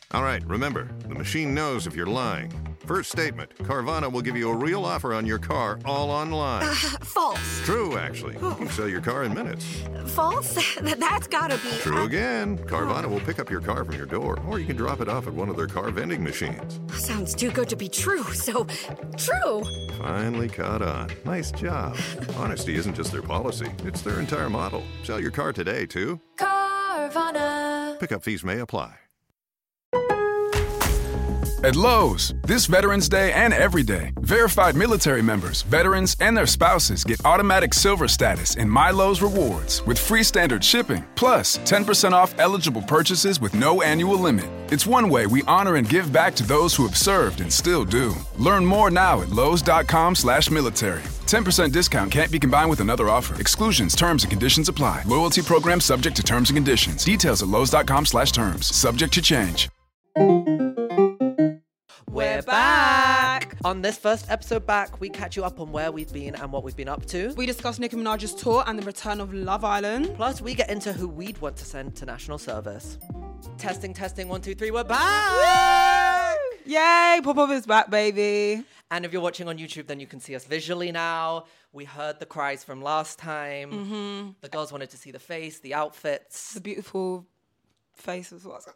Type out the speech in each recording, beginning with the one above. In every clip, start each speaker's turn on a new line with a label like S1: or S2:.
S1: All right, remember, the machine knows if you're lying. First statement, Carvana will give you a real offer on your car all online.
S2: False.
S1: True, actually. You can sell your car in minutes.
S2: False? That's gotta be...
S1: True again. Carvana will pick up your car from your door, or you can drop it off at one of their car vending machines.
S2: Sounds too good to be true, so true.
S1: Finally caught on. Nice job. Honesty isn't just their policy, it's their entire model. Sell your car today, too.
S2: Carvana.
S1: Pickup fees may apply.
S3: At Lowe's, this Veterans Day and every day, verified military members, veterans, and their spouses get automatic silver status in My Lowe's Rewards with free standard shipping, plus 10% off eligible purchases with no annual limit. It's one way we honor and give back to those who have served and still do. Learn more now at lowes.com/military. 10% discount can't be combined with another offer. Exclusions, terms, and conditions apply. Loyalty program subject to terms and conditions. Details at lowes.com/terms. Subject to change.
S4: We're back! On this first episode back, we catch you up on where we've been and what we've been up to.
S5: We discuss Nicki Minaj's tour and the return of Love Island.
S4: Plus, we get into who we'd want to send to national service. Testing, 1, 2, 3, we're back!
S5: Woo! Yay, Pop-Up is back, baby.
S4: And if you're watching on YouTube, then you can see us visually now. We heard the cries from last time. Mm-hmm. The girls wanted to see the face, the outfits.
S5: The beautiful face as well.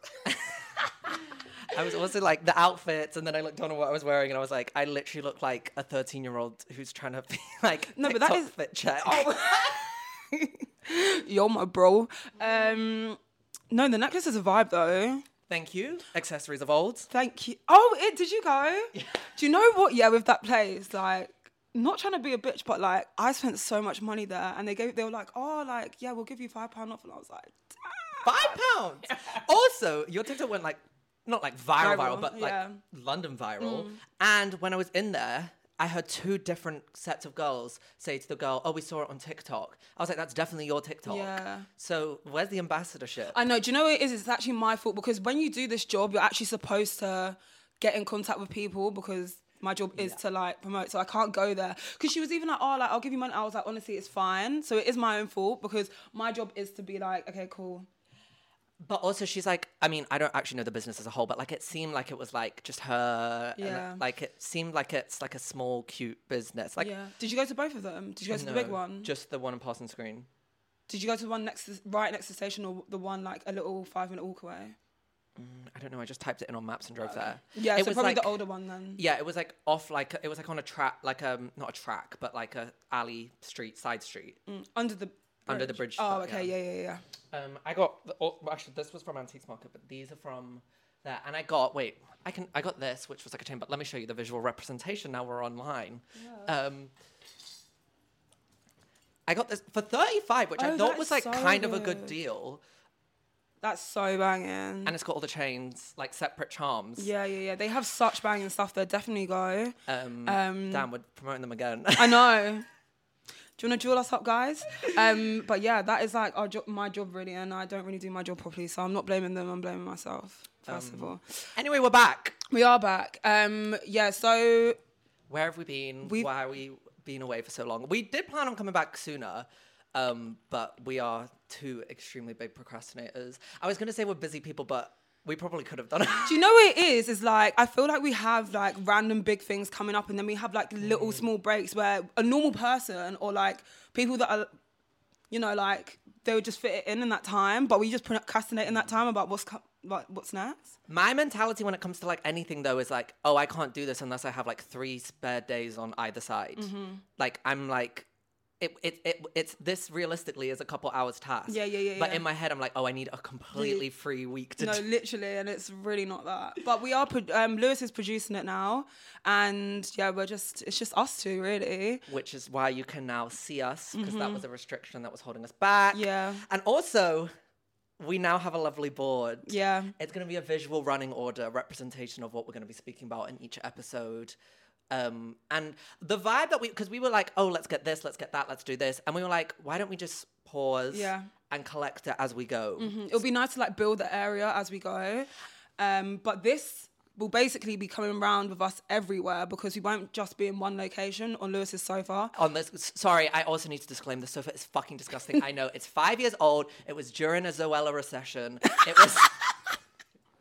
S4: I was also like, the outfits, and then I looked on at what I was wearing, and I was like, I literally look like a 13-year-old who's trying to be like,
S5: no, but that is
S4: fit check.
S5: Oh. Yo, my bro. No, the necklace is a vibe though.
S4: Thank you. Accessories of old.
S5: Thank you. Oh, did you go? Yeah. Do you know what? Yeah, with that place, like, not trying to be a bitch, but like, I spent so much money there, and they were like, oh, like, yeah, we'll give you £5 off, and I was like, damn.
S4: £5. Also, your TikTok went like, not like viral, but like
S5: yeah.
S4: London viral. And when I was in there, I heard 2 different sets of girls say to the girl, oh, we saw it on TikTok. I was like, that's definitely your TikTok.
S5: Yeah.
S4: So where's the ambassadorship?
S5: I know. Do you know what it is? It's actually my fault, because when you do this job, you're actually supposed to get in contact with people, because my job is to like promote, so I can't go there. Because she was even like, oh, like, I'll give you money. I was like, honestly, it's fine. So it is my own fault, because my job is to be like, okay, cool.
S4: But also she's like, I mean, I don't actually know the business as a whole, but like it seemed like it was like just her.
S5: Yeah.
S4: And like it seemed like it's like a small, cute business. Like,
S5: yeah. Did you go to both of them? Did you go to the big one?
S4: Just the one on Parsons Screen.
S5: Did you go to the one right next to the station, or the one like a little 5-minute walk away?
S4: I don't know. I just typed it in on maps and drove there.
S5: Yeah,
S4: it
S5: so
S4: was
S5: probably
S4: like,
S5: the older one then.
S4: Yeah, it was like off, like it was like on a track, like not a track, but like a alley street, side street.
S5: Under the
S4: bridge.
S5: Oh, okay, yeah.
S4: I got actually this was from Antiques Market, but these are from there. And I got I got this, which was like a chain, but let me show you the visual representation. Now we're online. Yeah. I got this for $35, which I thought was like so kind of a good deal.
S5: That's so banging.
S4: And it's got all the chains, like separate charms.
S5: Yeah. They have such banging stuff there. Definitely go.
S4: Damn, we're promoting them again.
S5: I know. Do you want to jewel us up, guys? But yeah, that is like my job really, and I don't really do my job properly, so I'm not blaming them, I'm blaming myself, first of all.
S4: Anyway, we're back.
S5: We are back. Yeah, so...
S4: Where have we been? Why have we been away for so long? We did plan on coming back sooner, but we are 2 extremely big procrastinators. I was going to say we're busy people, but we probably could have done it.
S5: Do you know what it is? It's like, I feel like we have like random big things coming up, and then we have like little small breaks where a normal person or like people that are, you know, like they would just fit it in that time, but we just procrastinate in that time about what's next.
S4: My mentality when it comes to like anything though is like, oh, I can't do this unless I have like 3 spare days on either side. Like I'm like, it's this realistically is a couple hours task.
S5: Yeah.
S4: But in my head, I'm like, oh, I need a completely free week to do.
S5: No, literally, and it's really not that. But we are, Lewis is producing it now, and yeah, it's just us 2, really.
S4: Which is why you can now see us, because that was a restriction that was holding us back.
S5: Yeah.
S4: And also, we now have a lovely board.
S5: Yeah.
S4: It's going to be a visual running order, representation of what we're going to be speaking about in each episode. And the vibe that because we were like, oh, let's get this, let's get that, let's do this. And we were like, why don't we just pause and collect it as we go?
S5: It'll be nice to like build the area as we go. But this will basically be coming around with us everywhere, because we won't just be in one location on Lewis's sofa.
S4: On this, sorry, I also need to disclaim the sofa is fucking disgusting. I know, it's 5 years old. It was during a Zoella recession. It was...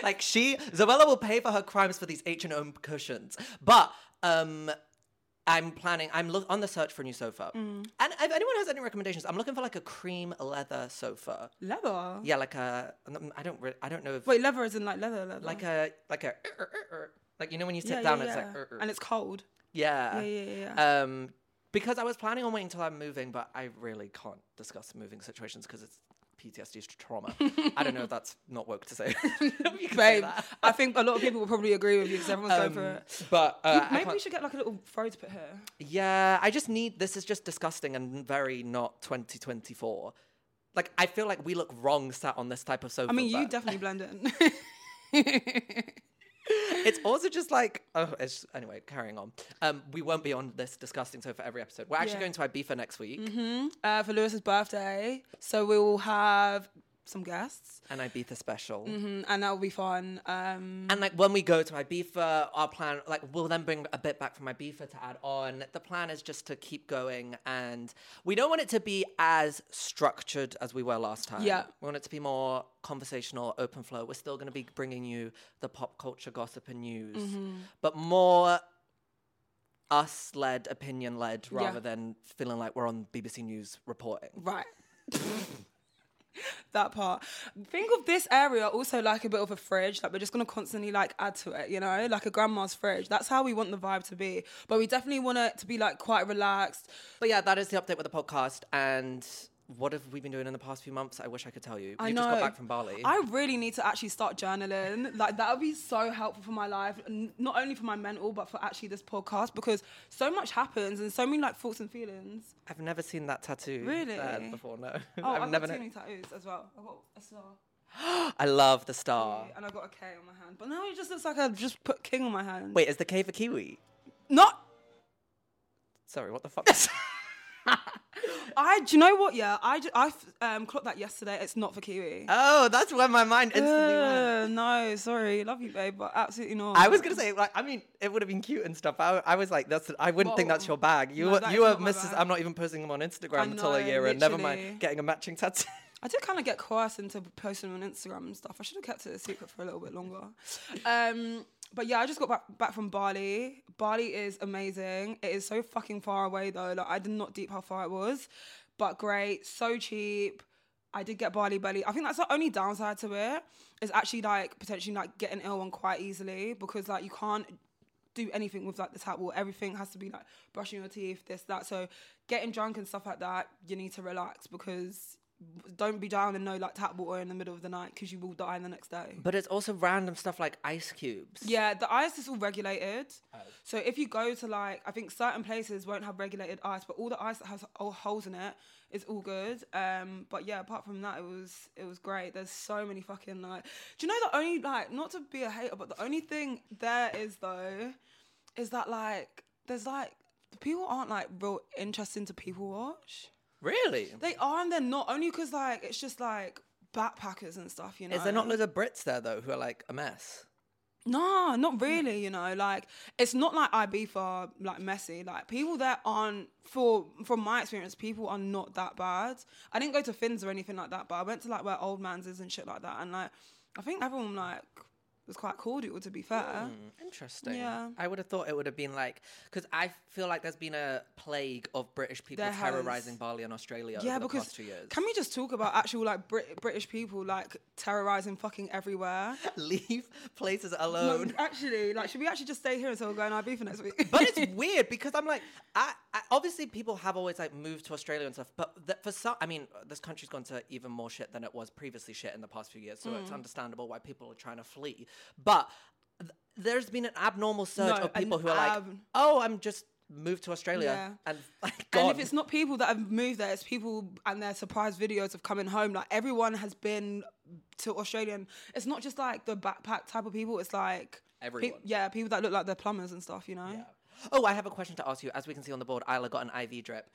S4: Like Zoella will pay for her crimes for these H&M cushions. But I'm on the search for a new sofa. And if anyone has any recommendations, I'm looking for like a cream leather sofa.
S5: Leather?
S4: Yeah, like I don't know if
S5: Wait, leather is in like leather.
S4: like you know when you sit down it's like
S5: and it's cold.
S4: Yeah.
S5: Yeah.
S4: Because I was planning on waiting until I'm moving, but I really can't discuss moving situations because it's PTSD trauma. I don't know if that's not woke to say. You can say
S5: Babe,
S4: that.
S5: I think a lot of people will probably agree with you because everyone's going through it.
S4: But
S5: Maybe we should get like a little throat put here.
S4: yeah, I just need. This is just disgusting and very not 2024. Like I feel like we look wrong sat on this type of sofa.
S5: I mean, you
S4: but
S5: definitely blend it.
S4: It's also just like anyway. Carrying on. We won't be on this disgusting sofa every episode. We're actually going to Ibiza next week.
S5: For Lewis's birthday, so we will have some guests,
S4: An Ibiza special.
S5: and that will be fun.
S4: And like when we go to Ibiza, our plan, like we'll then bring a bit back from Ibiza to add on. The plan is just to keep going, and we don't want it to be as structured as we were last time.
S5: Yeah.
S4: We want it to be more conversational, open flow. We're still going to be bringing you the pop culture gossip and news, but more us-led, opinion-led, rather than feeling like we're on BBC News reporting.
S5: Right. That part. Think of this area also like a bit of a fridge. Like we're just gonna constantly like add to it, you know, like a grandma's fridge. That's how we want the vibe to be. But we definitely want it to be like quite relaxed.
S4: But yeah, that is the update with the podcast. And what have we been doing in the past few months? I wish I could tell you.
S5: I
S4: You
S5: know.
S4: just got back from Bali.
S5: I really need to actually start journaling. Like that would be so helpful for my life, not only for my mental, but for actually this podcast because so much happens and so many like thoughts and feelings.
S4: I've never seen that tattoo
S5: Really?
S4: before, no.
S5: Oh, I've
S4: never
S5: got too many tattoos as well. I've got a star.
S4: I love the star.
S5: And I've got a K on my hand. But now it just looks like I just put king on my hand.
S4: Wait, is the K for Kiwi?
S5: Not.
S4: Sorry, what the fuck?
S5: Do you know what? Yeah, I clocked that yesterday. It's not for Kiwi.
S4: Oh, that's where my mind instantly went.
S5: No, sorry, love you, babe, but absolutely not.
S4: I was gonna say, like, I mean, it would have been cute and stuff. I was like, I wouldn't think that's your bag. You
S5: No,
S4: were,
S5: that
S4: you
S5: is
S4: were
S5: not my
S4: Mrs.
S5: bag.
S4: I'm not even posting them on Instagram
S5: I
S4: until a
S5: know,
S4: year, and never
S5: literally.
S4: mind getting a matching tattoo.
S5: I did kind of get coerced into posting on Instagram and stuff. I should have kept it a secret for a little bit longer. But yeah, I just got back from Bali. Bali is amazing. It is so fucking far away though. Like I did not deep how far it was, but great, so cheap. I did get Bali belly. I think that's the only downside to it. Is actually like potentially like getting ill and quite easily because like you can't do anything with like the tap water. Everything has to be like brushing your teeth, this, that. So getting drunk and stuff like that, you need to relax because don't be down and no like tap water in the middle of the night because you will die the next day.
S4: But it's also random stuff like ice cubes.
S5: Yeah, the ice is all regulated. So if you go to like, I think certain places won't have regulated ice, but all the ice that has holes in it is all good. But yeah, apart from that, it was great. There's so many fucking like, do you know the only like, not to be a hater, but the only thing there is though, is that like, there's like, people aren't like real interested to people watch.
S4: Really?
S5: They are and they're not, only because like, it's just like backpackers and stuff, you know?
S4: Is there not loads of Brits there though who are like a mess?
S5: No, not really, you know, like, it's not like Ibiza, like, messy, like, people there aren't, from my experience, people are not that bad. I didn't go to Fins or anything like that, but I went to, like, where Old Man's is and shit like that, and, like, I think everyone, like, was quite cordial, to be fair.
S4: Interesting.
S5: Yeah.
S4: I would have thought it would have been like, because I feel like there's been a plague of British people
S5: There has.
S4: terrorizing Bali and Australia
S5: Yeah,
S4: over the
S5: because
S4: past 2 years.
S5: can we just talk about actual, like, British people, like, terrorising fucking everywhere?
S4: Leave places
S5: No,
S4: alone.
S5: actually, like, should we actually just stay here until we're going Ibiza next week?
S4: But it's weird because I'm like, I obviously people have always like moved to Australia and stuff, but for some, I mean, this country's gone to even more shit than it was previously shit in the past few years, so it's understandable why people are trying to flee. But there's been an abnormal surge
S5: No,
S4: of people
S5: an
S4: who are like, oh, I'm just moved to Australia and like gone.
S5: And if it's not people that have moved there, it's people and their surprise videos of coming home. Like everyone has been to Australia. And it's not just like the backpack type of people. It's like
S4: Everyone.
S5: people that look like they're plumbers and stuff. You know.
S4: Yeah. Oh, I have a question to ask you. As we can see on the board, Isla got an IV drip.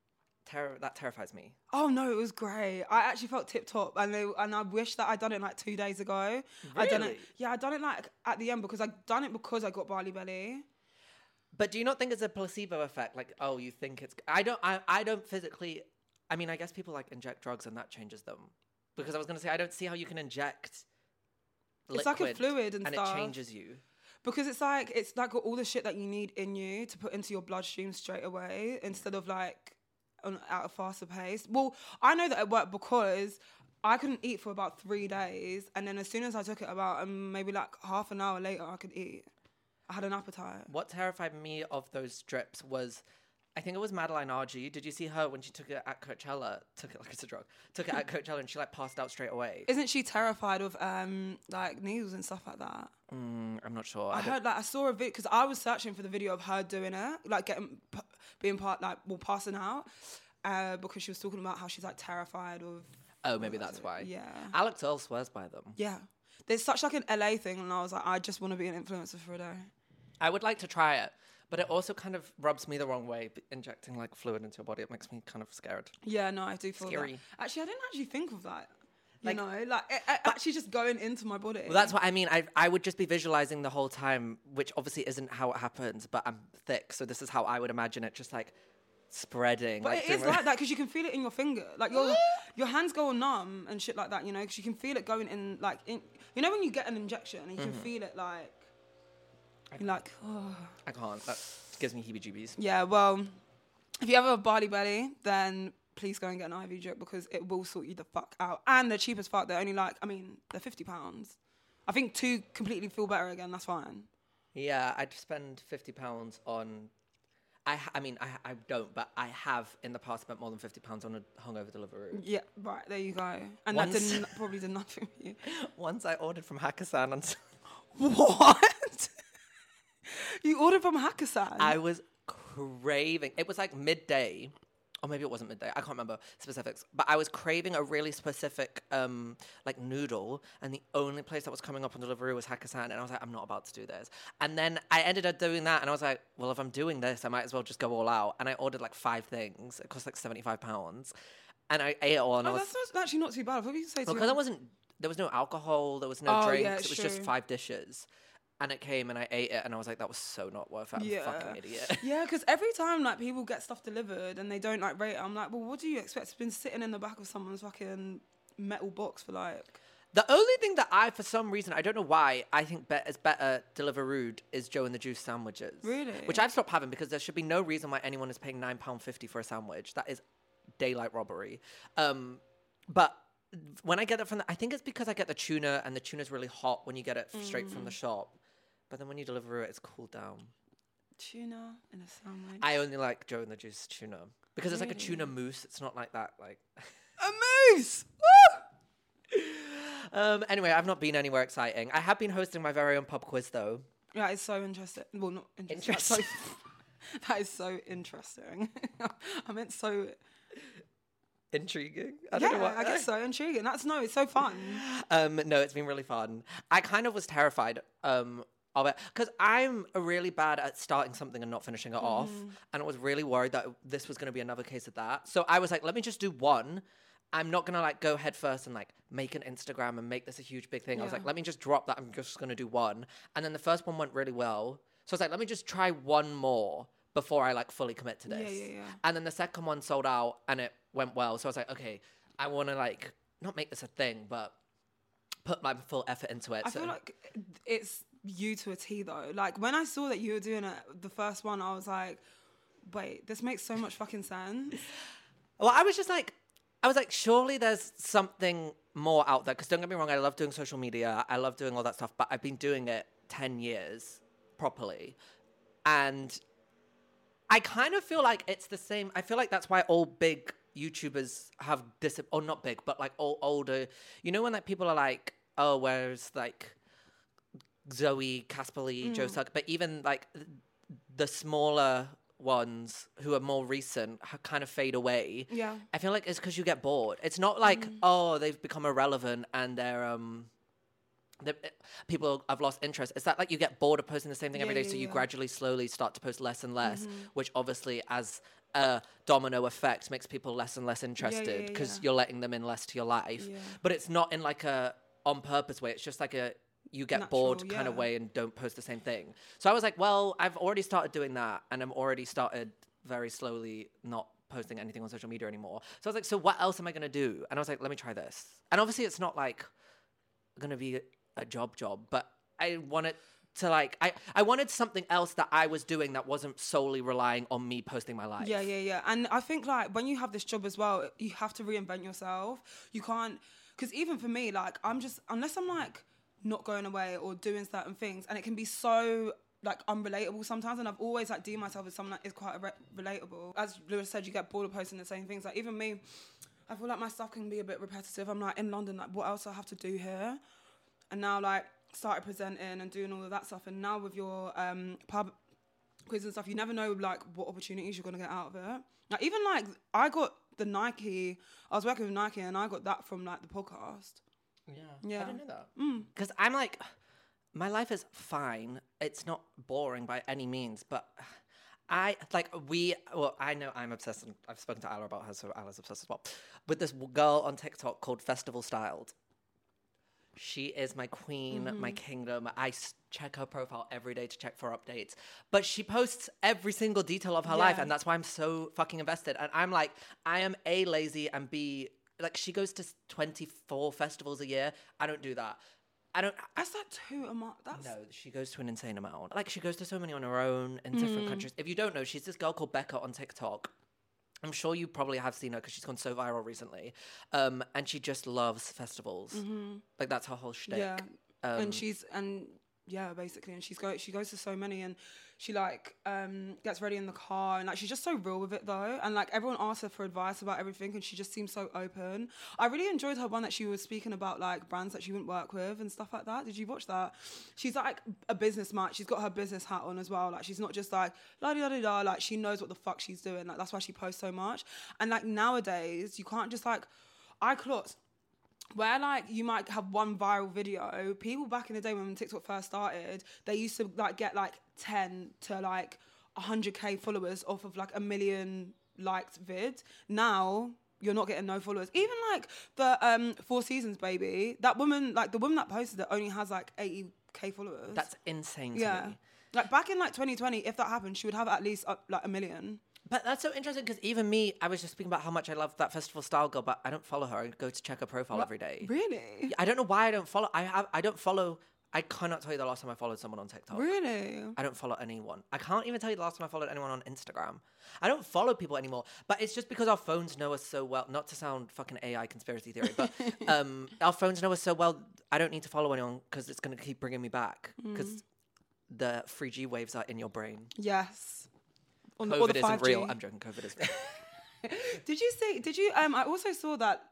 S4: That terrifies me.
S5: Oh no, it was great. I actually felt tip top, and I wish that I'd done it like 2 days ago. I done it.
S4: Really?
S5: Yeah, I done it like at the end because I done it because I got Bali belly.
S4: But do you not think it's a placebo effect? Like, oh, you think it's... I don't physically... I mean, I guess people like inject drugs and that changes them. Because I was going to say, I don't see how you can inject
S5: It's like a fluid and stuff.
S4: it changes you.
S5: Because it's like got all the shit that you need in you to put into your bloodstream straight away instead of like at a faster pace. Well, I know that it worked because I couldn't eat for about 3 days, and then as soon as I took it about maybe like half an hour later, I could eat. I had an appetite.
S4: What terrified me of those strips was, I think it was Madeline Argy. Did you see her when she took it at Coachella? Took it like it's a drug. Took it at Coachella and she like passed out straight away.
S5: Isn't she terrified of like needles and stuff like that?
S4: I'm not sure.
S5: I saw a video because I was searching for the video of her doing it, like passing out, because she was talking about how she's like terrified of.
S4: Oh, maybe that's why.
S5: Yeah.
S4: Alex Earl swears by them.
S5: Yeah. There's such like an LA thing, and I was like, I just want to be an influencer for a day.
S4: I would like to try it, but it also kind of rubs me the wrong way. Injecting like fluid into your body, it makes me kind of scared.
S5: Yeah, no, I do feel
S4: Scary.
S5: that. Actually, I didn't actually think of that.
S4: Like-
S5: Actually just going into my body.
S4: Well, that's what I mean. I would just be visualizing the whole time, which obviously isn't how it happens, but I'm thick, so this is how I would imagine it, just like spreading.
S5: But
S4: like,
S5: it is like that because you can feel it in your finger. Like your hands go all numb and shit like that, you know, because you can feel it going in, like, you know when you get an injection and you can feel it like, you're like, oh.
S4: I can't. That gives me heebie-jeebies.
S5: Yeah, well, if you have a Bali belly, then please go and get an IV drip because it will sort you the fuck out. And they're cheap as fuck. They're only like, they're £50. I think 2 completely feel better again. That's fine.
S4: Yeah, I'd spend £50 on. I don't, but I have in the past spent more than £50 on a hungover Deliveroo.
S5: Yeah, right, there you go. And
S4: Once-
S5: that probably did nothing for you.
S4: Once I ordered from Hakkasan and
S5: What? You ordered from Hakkasan?
S4: I was craving. It was like midday. Or maybe it wasn't midday. I can't remember specifics. But I was craving a really specific like noodle. And the only place that was coming up on Deliveroo was Hakkasan. And I was like, I'm not about to do this. And then I ended up doing that. And I was like, well, if I'm doing this, I might as well just go all out. And I ordered like 5 things. It cost like £75. And I ate it all. And
S5: that's actually not too bad. I thought you say
S4: because there was no alcohol. There was no drinks.
S5: Yeah,
S4: it was just 5 dishes. And it came and I ate it and I was like, that was so not worth it. I'm a fucking idiot.
S5: Yeah, because every time like people get stuff delivered and they don't like rate it, I'm like, well, what do you expect? It's been sitting in the back of someone's fucking metal box for like...
S4: The only thing that for some reason, I don't know why, I think is better Deliveroo is Joe and the Juice sandwiches.
S5: Really?
S4: Which I've stopped having because there should be no reason why anyone is paying £9.50 for a sandwich. That is daylight robbery. But when I get it I think it's because I get the tuna and the tuna's really hot when you get it straight from the shop. But then when you deliver it, it's cooled down.
S5: Tuna in a sandwich.
S4: I only like Joe and the Juice tuna. Because it's like a tuna mousse. It's not like that, like...
S5: A moose! Woo!
S4: Anyway, I've not been anywhere exciting. I have been hosting my very own pub quiz, though.
S5: Yeah, it's so interesting. Well, not interesting. That is so interesting. I meant so...
S4: Intriguing. I don't know what.
S5: I guess so. Intriguing. It's so fun.
S4: No, it's been really fun. I kind of was terrified of it because I'm really bad at starting something and not finishing it off, and I was really worried that this was going to be another case of that. So I was like, let me just do one. I'm not gonna like go head first and like make an Instagram and make this a huge big thing. I was like, let me just drop that. I'm just gonna do one, and then the first one went really well. So I was like, let me just try one more before I like fully commit to this.
S5: Yeah.
S4: And then the second one sold out and it went well. So I was like, okay, I want to like not make this a thing, but put my full effort into it.
S5: I feel like it's you to a T though. Like when I saw that you were doing it, the first one, I was like, wait, this makes so much fucking sense.
S4: Well, I was like, surely there's something more out there. Because don't get me wrong, I love doing social media. I love doing all that stuff. But I've been doing it 10 years properly. And I kind of feel like it's the same. I feel like that's why all big YouTubers have or not big, but like all older. You know when like people are like, oh, where's like Zoe, Casperly, Joe Suck, but even like the smaller ones who are more recent kind of fade away.
S5: Yeah.
S4: I feel like it's because you get bored. It's not like, oh, they've become irrelevant and they're people have lost interest. It's that like you get bored of posting the same thing every day, so you gradually, slowly start to post less and less, which obviously as a domino effect makes people less and less interested because you're letting them in less to your life. Yeah. But it's not in like a on purpose way. It's just like you get bored kind of way and don't post the same thing. So I was like, well, I've already started doing that and I'm already started very slowly not posting anything on social media anymore. So I was like, so what else am I going to do? And I was like, let me try this. And obviously it's not like going to be a job, but I wanted to like, I wanted something else that I was doing that wasn't solely relying on me posting my life.
S5: Yeah. And I think like when you have this job as well, you have to reinvent yourself. You can't, because even for me, like I'm just, unless I'm like not going away or doing certain things, and it can be so like unrelatable sometimes, and I've always like deemed myself as someone that is quite relatable. As Lewis said, you get bored of posting the same things. Like even me, I feel like my stuff can be a bit repetitive. I'm like in London, like what else do I have to do here? And now like started presenting and doing all of that stuff, and now with your pub quiz and stuff, you never know like what opportunities you're gonna get out of it. Like even like I got the Nike, I was working with Nike and I got that from like the podcast.
S4: Yeah. I didn't know that. Because I'm like, my life is fine. It's not boring by any means, but I know I'm obsessed, and I've spoken to Ala about her, so Ala's obsessed as well, with this girl on TikTok called Festival Styled. She is my queen, my kingdom. I check her profile every day to check for updates. But she posts every single detail of her life, and that's why I'm so fucking invested. And I'm like, I am A, lazy, and B, like, she goes to 24 festivals a year. I don't do that.
S5: That's that too.
S4: No, she goes to an insane amount. Like, she goes to so many on her own in different countries. If you don't know, she's this girl called Becca on TikTok. I'm sure you probably have seen her because she's gone so viral recently. And she just loves festivals. Like, that's her whole shtick.
S5: Yeah. Basically. And she goes to so many, and she like gets ready in the car, and like she's just so real with it though. And like everyone asks her for advice about everything, and she just seems so open. I really enjoyed her one that she was speaking about like brands that she wouldn't work with and stuff like that. Did you watch that? She's like a businessman. She's got her business hat on as well. Like she's not just like la di da da. Like she knows what the fuck she's doing. Like that's why she posts so much. And like nowadays, you can't just like where like you might have one viral video, people back in the day when TikTok first started, they used to like get like 10 to like 100k followers off of like 1 million liked vid. Now you're not getting no followers. Even like the 4 Seasons baby, that woman, like the woman that posted it only has like 80k followers.
S4: That's insane to me.
S5: Like back in like 2020, if that happened, she would have at least like 1 million.
S4: But that's so interesting because even me, I was just speaking about how much I love that Festival Style girl, but I don't follow her. I go to check her profile every day.
S5: Really?
S4: I don't know why I don't follow. I don't follow. I cannot tell you the last time I followed someone on TikTok.
S5: Really?
S4: I don't follow anyone. I can't even tell you the last time I followed anyone on Instagram. I don't follow people anymore. But it's just because our phones know us so well. Not to sound fucking AI conspiracy theory, but our phones know us so well. I don't need to follow anyone because it's going to keep bringing me back. Because the 3G waves are in your brain.
S5: Yes.
S4: COVID isn't real. I'm joking. COVID is real.
S5: I also saw that,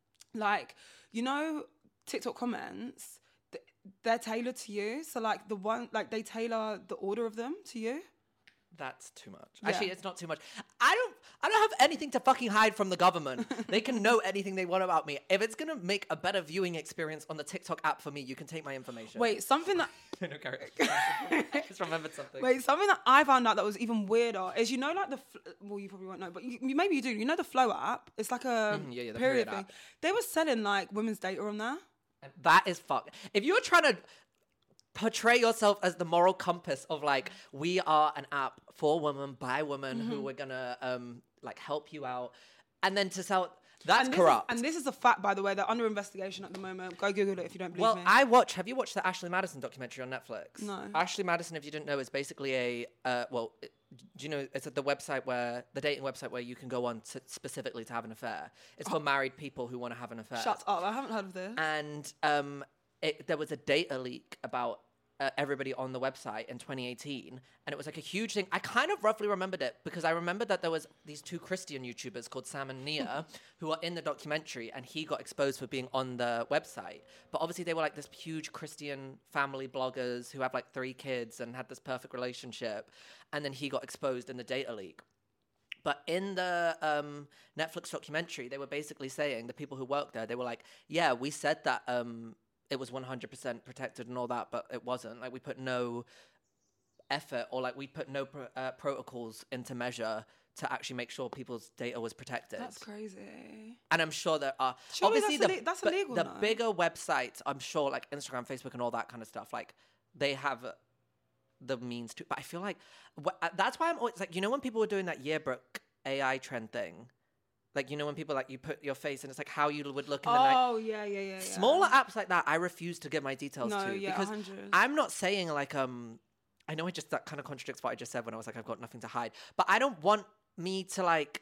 S5: like, you know, TikTok comments, they're tailored to you. So, like, they tailor the order of them to you.
S4: That's too much.
S5: Yeah.
S4: Actually, it's not too much. I don't have anything to fucking hide from the government. They can know anything they want about me. If it's gonna make a better viewing experience on the TikTok app for me, you can take my information.
S5: Wait, something that
S4: no, carry on. I just remembered something.
S5: Wait, something that I found out that was even weirder is, you know, like you probably won't know, but maybe you do. You know the Flow app? It's like a
S4: the
S5: period thing.
S4: app.
S5: They were selling like women's data on there.
S4: That is fuck. If you're trying to portray yourself as the moral compass of like, we are an app for women by women who we're gonna like help you out, and then to sell, that's corrupt.
S5: And this is a fact, by the way. They're under investigation at the moment. Go Google it if you don't believe me.
S4: Have you watched the Ashley Madison documentary on Netflix?
S5: No.
S4: Ashley Madison, if you didn't know, is basically do you know, it's at the dating website where you can go on specifically to have an affair. It's for married people who want to have an affair.
S5: Shut up, I haven't heard of this.
S4: And there was a data leak about everybody on the website in 2018, and it was like a huge thing. I kind of roughly remembered it because I remembered that there was these 2 Christian YouTubers called Sam and Nia who are in the documentary, and he got exposed for being on the website. But obviously they were like this huge Christian family bloggers who have like 3 kids and had this perfect relationship, and then he got exposed in the data leak. But in the Netflix documentary, they were basically saying, the people who worked there, they were like, yeah, we said that it was 100% protected and all that, but it wasn't. Like, we put no effort, or like we put no protocols into measure to actually make sure people's data was protected.
S5: That's crazy.
S4: And I'm sure there are
S5: Surely
S4: obviously
S5: that's illegal.
S4: The bigger websites, I'm sure, like Instagram, Facebook, and all that kind of stuff, like they have the means to. But I feel like that's why I'm always like, you know, when people were doing that yearbook AI trend thing, Like, you know, when people like you put your face and it's like how you would look in the night.
S5: Oh, yeah.
S4: Smaller apps like that, I refuse to give my details
S5: No,
S4: to
S5: yeah,
S4: because
S5: 100.
S4: I'm not saying like I know that kind of contradicts what I just said when I was like I've got nothing to hide, but I don't want me to like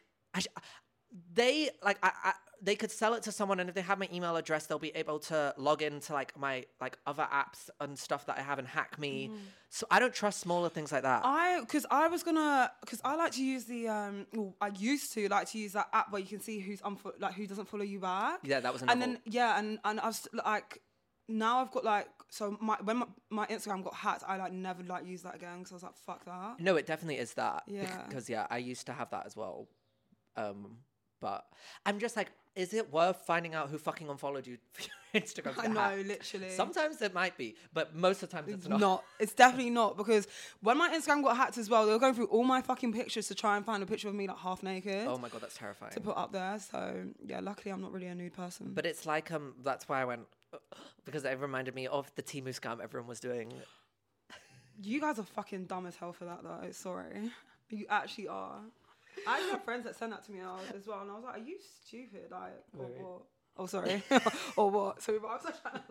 S4: they could sell it to someone, and if they have my email address, they'll be able to log into like my like other apps and stuff that I have and hack me. So I don't trust smaller things like that.
S5: Because I like to use the I used to like to use that app where you can see who's who doesn't follow you back.
S4: Yeah, that was
S5: and then and I was like, now I've got like, so when my Instagram got hacked, I like never like used that again because I was like, fuck that.
S4: No, it definitely is that.
S5: Yeah.
S4: Because I used to have that as well. But I'm just like, is it worth finding out who fucking unfollowed you for your Instagram?
S5: I know, literally.
S4: Sometimes it might be, but most of the time it's not.
S5: Not. It's definitely not, because when my Instagram got hacked as well, they were going through all my fucking pictures to try and find a picture of me like half naked.
S4: Oh my God, that's terrifying.
S5: To put up there. So yeah, luckily I'm not really a nude person.
S4: But it's like that's why I went because it reminded me of the Temu scam everyone was doing.
S5: You guys are fucking dumb as hell for that though. Sorry. You actually are. I have friends that sent that to me as well, and I was like, "Are you stupid? Like, or what? Oh, sorry, or what? Sorry, but I was like, trying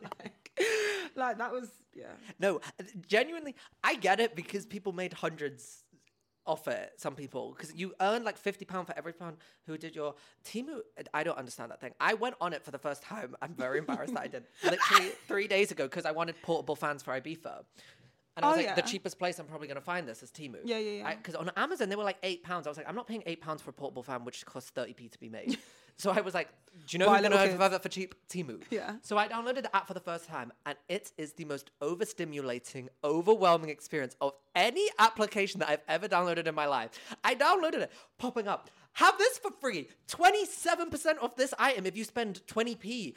S5: to like that was
S4: No, genuinely, I get it because people made hundreds off it. Some people, because you earn like £50 for every pound who did your Temu. I don't understand that thing. I went on it for the first time. I'm very embarrassed that I did literally 3 days ago because I wanted portable fans for Ibiza. And I was like, the cheapest place I'm probably going to find this is Temu.
S5: Yeah.
S4: Because on Amazon, they were like £8. I was like, I'm not paying £8 for a portable fan, which costs 30p to be made. So I was like, do you know who's going to have that for cheap? Temu.
S5: Yeah.
S4: So I downloaded the app for the first time, and it is the most overstimulating, overwhelming experience of any application that I've ever downloaded in my life. I downloaded it, popping up. Have this for free. 27% off this item if you spend 20p.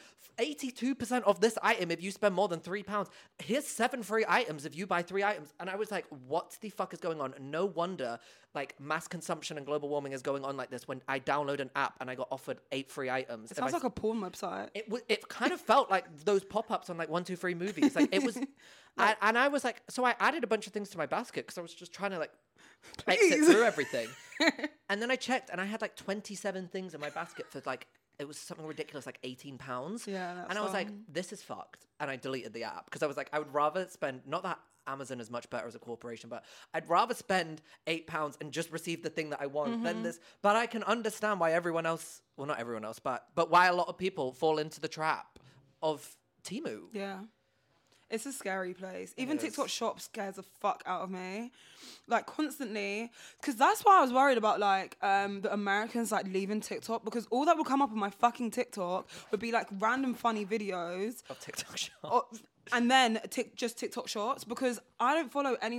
S4: 82% off this item if you spend more than £3. Here's 7 free items if you buy 3 items. And I was like, what the fuck is going on? No wonder like mass consumption and global warming is going on like this when I download an app and I got offered 8 free items.
S5: It sounds like a porn website.
S4: It kind of felt like those pop-ups on like 1, 2, 3 movies. Like it was, and I was like, so I added a bunch of things to my basket because I was just trying to like exit through everything. And then I checked and I had like 27 things in my basket for like, it was something ridiculous, like £18.
S5: Yeah, that's
S4: and I was like, this is fucked. And I deleted the app because I was like, I would rather spend, not that Amazon is much better as a corporation, but I'd rather spend £8 and just receive the thing that I want than this. But I can understand why everyone else, well, not everyone else, but why a lot of people fall into the trap of Temu.
S5: Yeah. It's a scary place. Even TikTok Shop scares the fuck out of me. Like, constantly. Because that's why I was worried about, like, the Americans, like, leaving TikTok. Because all that would come up on my fucking TikTok would be, like, random funny videos.
S4: Of TikTok Shop.
S5: And then just TikTok Shorts. Because I don't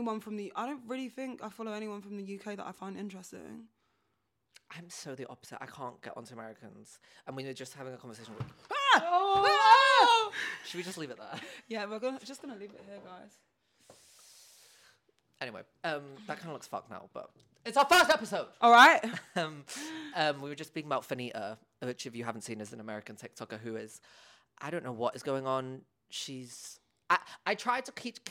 S5: really think I follow anyone from the UK that I find interesting.
S4: I'm so the opposite. I can't get onto Americans. And we were just having a conversation with... Should we just leave it there?
S5: Yeah, we're just gonna leave it here, guys.
S4: Anyway, that kind of looks fucked now, but it's our first episode.
S5: All right.
S4: We were just speaking about Fanita, which if you haven't seen is an American TikToker who is, I don't know what is going on. She's, I tried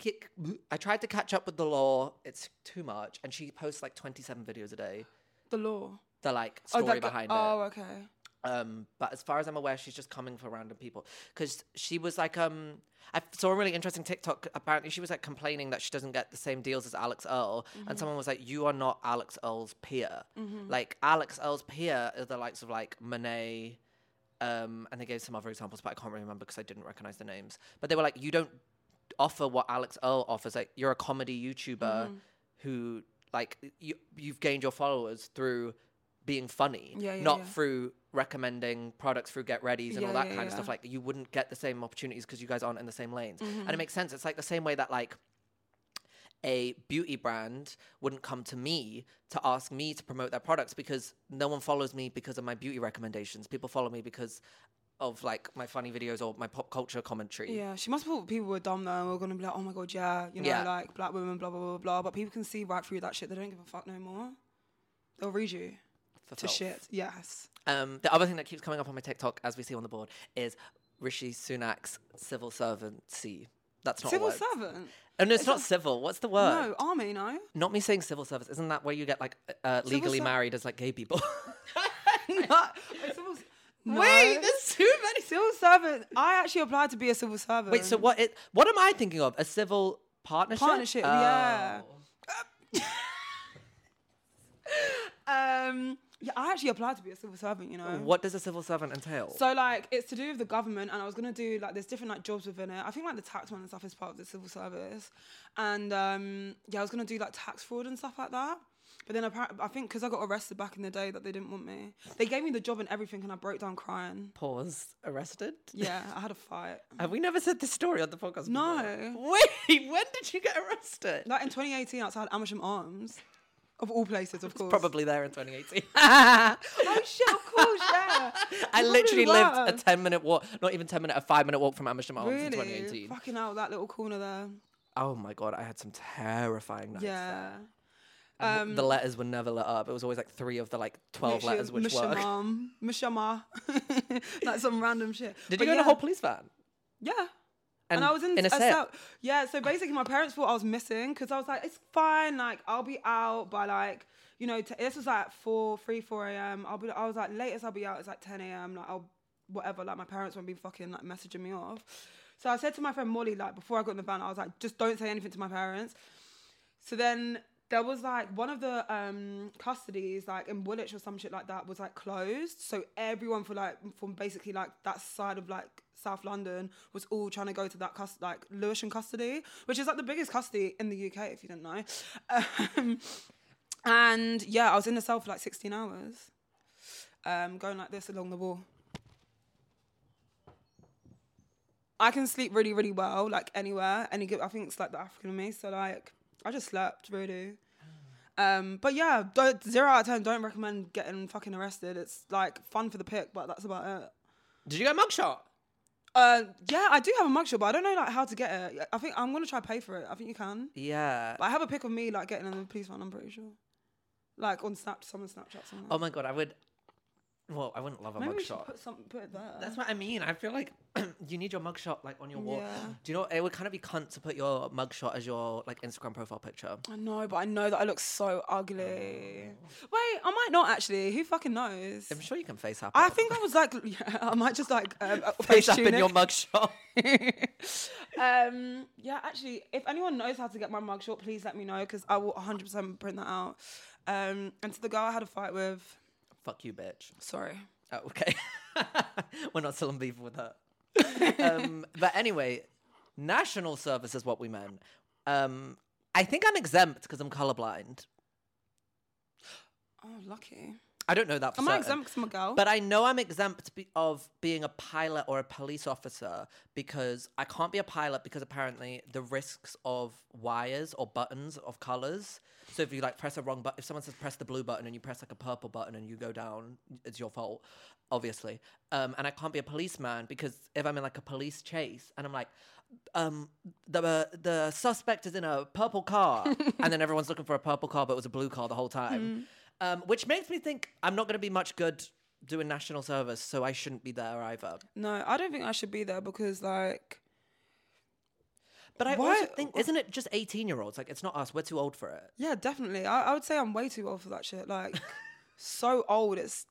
S4: to catch up with the law. It's too much, and she posts like 27 videos a day.
S5: The law.
S4: The like story behind it.
S5: Oh, okay.
S4: But as far as I'm aware, she's just coming for random people. Because she was like, I saw a really interesting TikTok. Apparently, she was like complaining that she doesn't get the same deals as Alex Earl. And someone was like, you are not Alex Earl's peer. Like, Alex Earl's peer are the likes of like Monet. And they gave some other examples, but I can't really remember because I didn't recognize the names. But they were like, you don't offer what Alex Earl offers. Like, you're a comedy YouTuber who, like, you've gained your followers through being funny, not through recommending products through Get Readies and all that kind of stuff. Like, you wouldn't get the same opportunities because you guys aren't in the same lanes. And it makes sense. It's like the same way that like a beauty brand wouldn't come to me to ask me to promote their products because no one follows me because of my beauty recommendations. People follow me because of like my funny videos or my pop culture commentary.
S5: Yeah, she must have thought people were dumb though and we're gonna be like, oh my God, like black women, blah, blah, blah, blah. But people can see right through that shit. They don't give a fuck no more. They'll read you. To shit, yes.
S4: The other thing that keeps coming up on my TikTok, as we see on the board, is Rishi Sunak's civil servancy. That's not
S5: civil
S4: a word.
S5: servant.
S4: Oh no, it's not civil. What's the word?
S5: No, army. No.
S4: Not me saying civil service. Isn't that where you get like legally married as like gay people?
S5: No.
S4: Wait, there's too many.
S5: Civil servant. I actually applied to be a civil servant.
S4: Wait, so what am I thinking of? A civil partnership?
S5: Partnership,
S4: Oh.
S5: yeah. Yeah, I actually applied to be a civil servant, you know.
S4: What does a civil servant entail?
S5: So, like, it's to do with the government, and I was going to do, like, there's different, like, jobs within it. I think, like, the tax one and stuff is part of the civil service. And, yeah, I was going to do, like, tax fraud and stuff like that. But then I think because I got arrested back in the day that they didn't want me. They gave me the job and everything, and I broke down crying.
S4: Pause. Arrested?
S5: Yeah, I had a fight.
S4: Have we never said this story on the podcast before?
S5: No.
S4: Wait, when did you get arrested?
S5: Like, in 2018, outside Amersham Arms. Of all places, of course.
S4: Probably there in 2018.
S5: Oh, shit, of course, yeah.
S4: I
S5: You
S4: literally
S5: probably
S4: lived
S5: were.
S4: a 10-minute walk, not even 10 minute, a 5-minute walk from Amersham Arms in
S5: Really?
S4: 2018.
S5: Fucking hell, that little corner there.
S4: Oh my God, I had some terrifying nights
S5: Yeah.
S4: there. And the letters were never lit up. It was always like 3 of the like 12 letters which worked.
S5: Mishama. Like some random shit.
S4: Did
S5: But
S4: you go in a whole police van?
S5: Yeah. And I was in
S4: a
S5: a
S4: set?
S5: cell. Yeah, so basically my parents thought I was missing because I was like, it's fine, like I'll be out by like, you know, this was like 4 a.m. I was like, latest I'll be out, it's like 10 a.m. Like I'll, whatever, like my parents won't be fucking like messaging me off. So I said to my friend Molly, like before I got in the van, I was like, just don't say anything to my parents. So then there was like one of the custodies like in Woolwich or some shit like that was like closed. So everyone from basically like that side of like South London was all trying to go to that like Lewisham custody, which is like the biggest custody in the UK if you didn't know. And yeah, I was in the cell for like 16 hours, going like this along the wall. I can sleep really, really well, like anywhere. I think it's like the African in me. So like, I just slept really. But yeah, 0 out of 10. Don't recommend getting fucking arrested. It's like fun for the pic, but that's about it.
S4: Did you get a mugshot?
S5: Yeah, I do have a mugshot, but I don't know like how to get it. I think I'm gonna try pay for it. I think you can.
S4: Yeah.
S5: But I have a pic of me like getting in the police van. I'm pretty sure. Like on someone's Snapchat somewhere.
S4: Oh my God, I wouldn't love a
S5: Maybe we should
S4: mugshot.
S5: put it there.
S4: That's what I mean. I feel like you need your mugshot like on your wall.
S5: Yeah.
S4: Do you know, it would kind of be cunt to put your mugshot as your like Instagram profile picture.
S5: I know, but I know that I look so ugly. Wait, I might not actually. Who fucking knows?
S4: I'm sure you can face up.
S5: I think I was like, yeah, I might just like
S4: face up in your mugshot.
S5: Yeah, actually, if anyone knows how to get my mugshot, please let me know because I will 100% print that out. And to the girl I had a fight with,
S4: Fuck you, bitch.
S5: sorry.
S4: Oh, okay. We're not still on beef with her. But anyway, national service is what we meant. I think I'm exempt because I'm colorblind.
S5: Oh, lucky.
S4: I don't know that for
S5: Am I
S4: certain.
S5: exempt because I'm a girl?
S4: But I know I'm exempt of being a pilot or a police officer because I can't be a pilot because apparently the risks of wires or buttons of colors. So if you like press a wrong button, if someone says press the blue button and you press like a purple button and you go down, it's your fault, obviously. And I can't be a policeman because if I'm in like a police chase and I'm like, the suspect is in a purple car, and then everyone's looking for a purple car, but it was a blue car the whole time. Which makes me think I'm not going to be much good doing national service, so I shouldn't be there either.
S5: No, I don't think I should be there because, like...
S4: But I
S5: Why-
S4: also think, isn't it just 18-year-olds? Like, it's not us. We're too old for it.
S5: Yeah, definitely. I would say I'm way too old for that shit. Like, so old, it's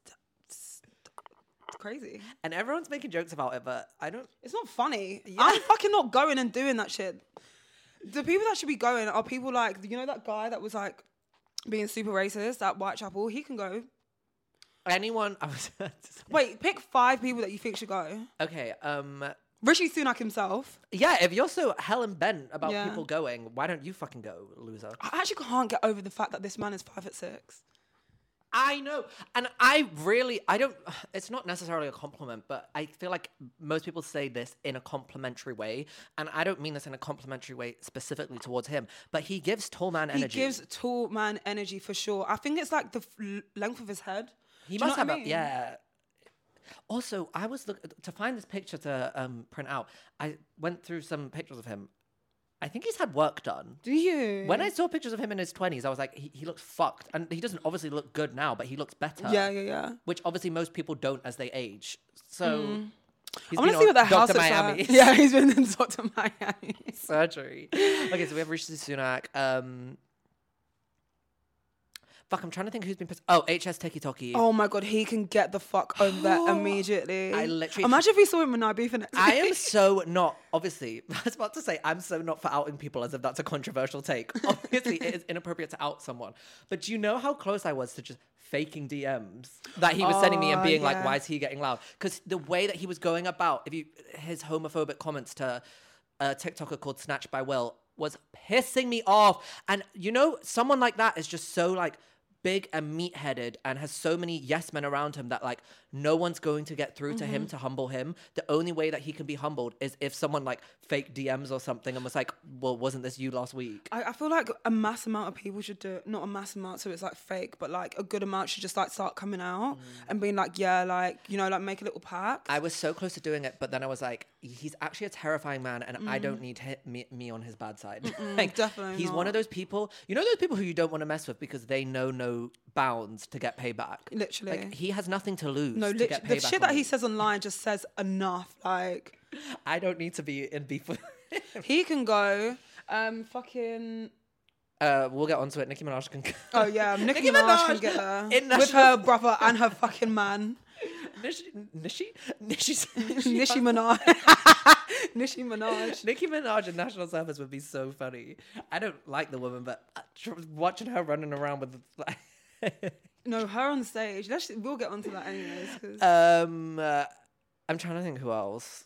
S5: crazy.
S4: And everyone's making jokes about it, but I don't...
S5: It's not funny. I'm fucking not going and doing that shit. The people that should be going are people like, you know that guy that was like being super racist at Whitechapel? He can go.
S4: Anyone... I was
S5: Wait, pick 5 people that you think should go.
S4: Okay,
S5: Rishi Sunak himself.
S4: yeah, if you're so hell and bent about
S5: Yeah.
S4: people going, why don't you fucking go, loser?
S5: I actually can't get over the fact that this man is 5'6".
S4: I know. And I don't, it's not necessarily a compliment, but I feel like most people say this in a complimentary way. And I don't mean this in a complimentary way specifically towards him, but he gives tall man energy.
S5: He gives tall man energy for sure. I think it's like the length of his head.
S4: He
S5: Do you
S4: must
S5: know
S4: have
S5: what I mean?
S4: yeah. Also, I was to find this picture to print out. I went through some pictures of him. I think he's had work done.
S5: Do you?
S4: When I saw pictures of him in his 20s, I was like, he looks fucked. And he doesn't obviously look good now, but he looks better.
S5: Yeah.
S4: Which obviously most people don't as they age. So he's
S5: I want
S4: been
S5: to see what that house
S4: Dr.
S5: looks
S4: Miami
S5: like. Yeah, he's been in Dr. Miami.
S4: surgery. Okay, so we have Rishi Sunak. Fuck, I'm trying to think who's been pissed. Oh, HS TikTok.
S5: Oh my God, he can get the fuck over there immediately.
S4: I literally...
S5: Imagine if we saw him and I beef next
S4: I am so not, obviously, I was about to say, I'm so not for outing people as if that's a controversial take. Obviously, it is inappropriate to out someone. But do you know how close I was to just faking DMs that he was sending me and being like, why is he getting loud? Because the way that he was going about, his homophobic comments to a TikToker called Snatched by Will was pissing me off. And you know, someone like that is just so like big and meat-headed and has so many yes men around him that like no one's going to get through to him to humble him. The only way that he can be humbled is if someone like fake DMs or something and was like, well, wasn't this you last week?
S5: I feel like a mass amount of people should do it. Not a mass amount so it's like fake, but like a good amount should just like start coming out and being like, yeah, like, you know, like make a little pack.
S4: I was so close to doing it, but then I was like, he's actually a terrifying man and I don't need me on his bad side. Like,
S5: definitely
S4: he's
S5: not.
S4: one of those people, you know those people who you don't want to mess with because they know no bounds to get payback.
S5: Literally.
S4: Like, he has nothing to lose
S5: No,
S4: to get payback.
S5: the shit that
S4: on
S5: he
S4: me.
S5: says online just says enough. Like,
S4: I don't need to be in beef with him.
S5: he can go. Fucking.
S4: We'll get onto it. Nicki Minaj can go.
S5: Oh yeah, Nicki
S4: Nicki
S5: Minaj
S4: Minaj
S5: can get her
S4: in
S5: with
S4: national-
S5: her brother and her fucking man.
S4: Nishi
S5: Nishi Minaj. Nishi Minaj.
S4: Nicki Minaj in national service would be so funny. I don't like the woman, but watching her running around with like
S5: No, her on stage. We'll get onto that anyways. 'Cause,
S4: I'm trying to think who else.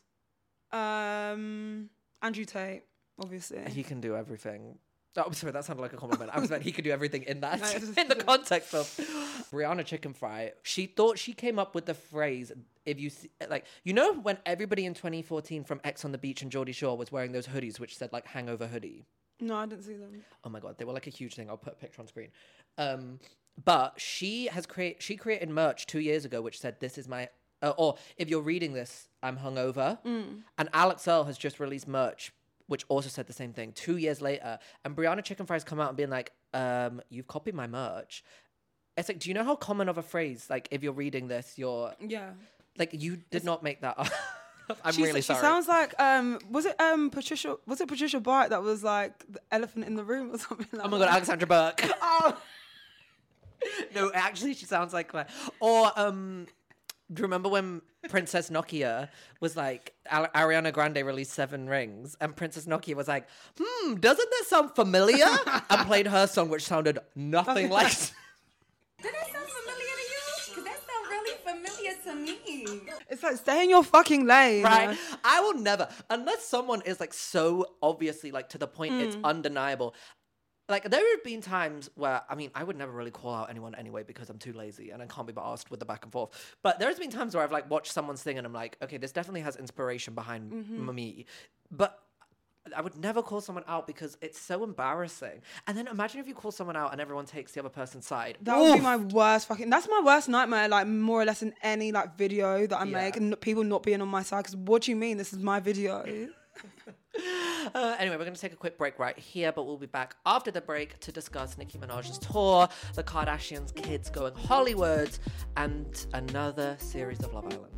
S5: Andrew Tate, obviously.
S4: He can do everything. Oh, I'm sorry, that sounded like a compliment. I was like, he could do everything in that,
S5: No,
S4: in the context of Brianna Chicken Fry. She thought she came up with the phrase, if you see, like, you know, when everybody in 2014 from X on the Beach and Geordie Shore was wearing those hoodies, which said like hangover hoodie.
S5: No, I didn't see them.
S4: Oh my God, they were like a huge thing. I'll put a picture on screen. But she created merch 2 years ago, which said, this is my, or if you're reading this, I'm hungover. And Alex Earl has just released merch which also said the same thing 2 years later. And Brianna Chicken Fry's come out and been like, you've copied my merch. It's like, do you know how common of a phrase, like, if you're reading this, you're...
S5: Yeah.
S4: Like, you did not make that up. I'm really sorry.
S5: She sounds like, was it Patricia Bart that was like the elephant in the room or something like that?
S4: Oh my God, Alexandra Burke.
S5: Oh.
S4: No, actually, she sounds like... Or, do you remember when Princess Nokia was like, Ariana Grande released 7 Rings, and Princess Nokia was like, doesn't that sound familiar? And played her song, which sounded nothing like...
S6: Did that sound familiar to you? Because that sounds really familiar to me.
S5: It's like, stay in your fucking lane.
S4: Right? I will never, unless someone is like so obviously like to the point it's undeniable. Like, there have been times where, I mean, I would never really call out anyone anyway because I'm too lazy and I can't be asked with the back and forth. But there's been times where I've like watched someone sing and I'm like, okay, this definitely has inspiration behind me. But I would never call someone out because it's so embarrassing. And then imagine if you call someone out and everyone takes the other person's side.
S5: That would be my worst that's my worst nightmare, like more or less in any like video that I make and people not being on my side. Because what do you mean? This is my video.
S4: Anyway, we're going to take a quick break right here, but we'll be back after the break to discuss Nicki Minaj's tour, the Kardashians' kids going Hollywood, and another series of Love Island.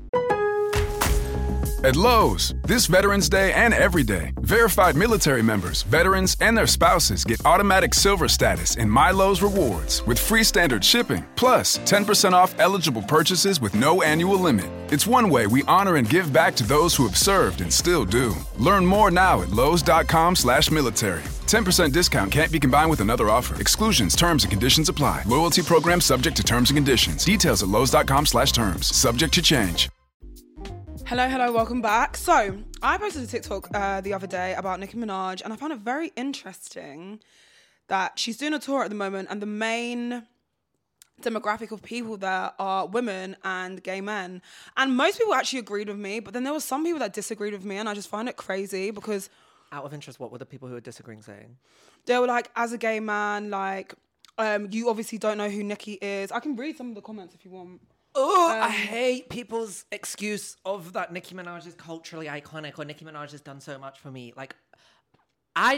S3: At Lowe's, this Veterans Day and every day, verified military members, veterans, and their spouses get automatic silver status in My Lowe's Rewards with free standard shipping, plus 10% off eligible purchases with no annual limit. It's one way we honor and give back to those who have served and still do. Learn more now at lowes.com/military. 10% discount can't be combined with another offer. Exclusions, terms, and conditions apply. Loyalty program subject to terms and conditions. Details at lowes.com/terms. Subject to change.
S5: Hello, welcome back. So, I posted a TikTok the other day about Nicki Minaj, and I found it very interesting that she's doing a tour at the moment, and the main demographic of people there are women and gay men. And most people actually agreed with me, but then there were some people that disagreed with me, and I just find it crazy because...
S4: Out of interest, what were the people who were disagreeing saying?
S5: They were like, as a gay man, like, you obviously don't know who Nicki is. I can read some of the comments if you want.
S4: Oh, I hate people's excuse of that Nicki Minaj is culturally iconic or Nicki Minaj has done so much for me. Like, I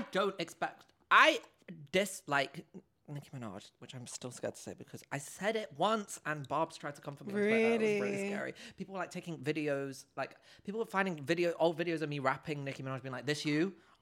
S4: dislike Nicki Minaj, which I'm still scared to say because I said it once and Barb's tried to come for me on Twitter. It was really scary. People were like taking videos, like people were finding old videos of me rapping Nicki Minaj being like, this you?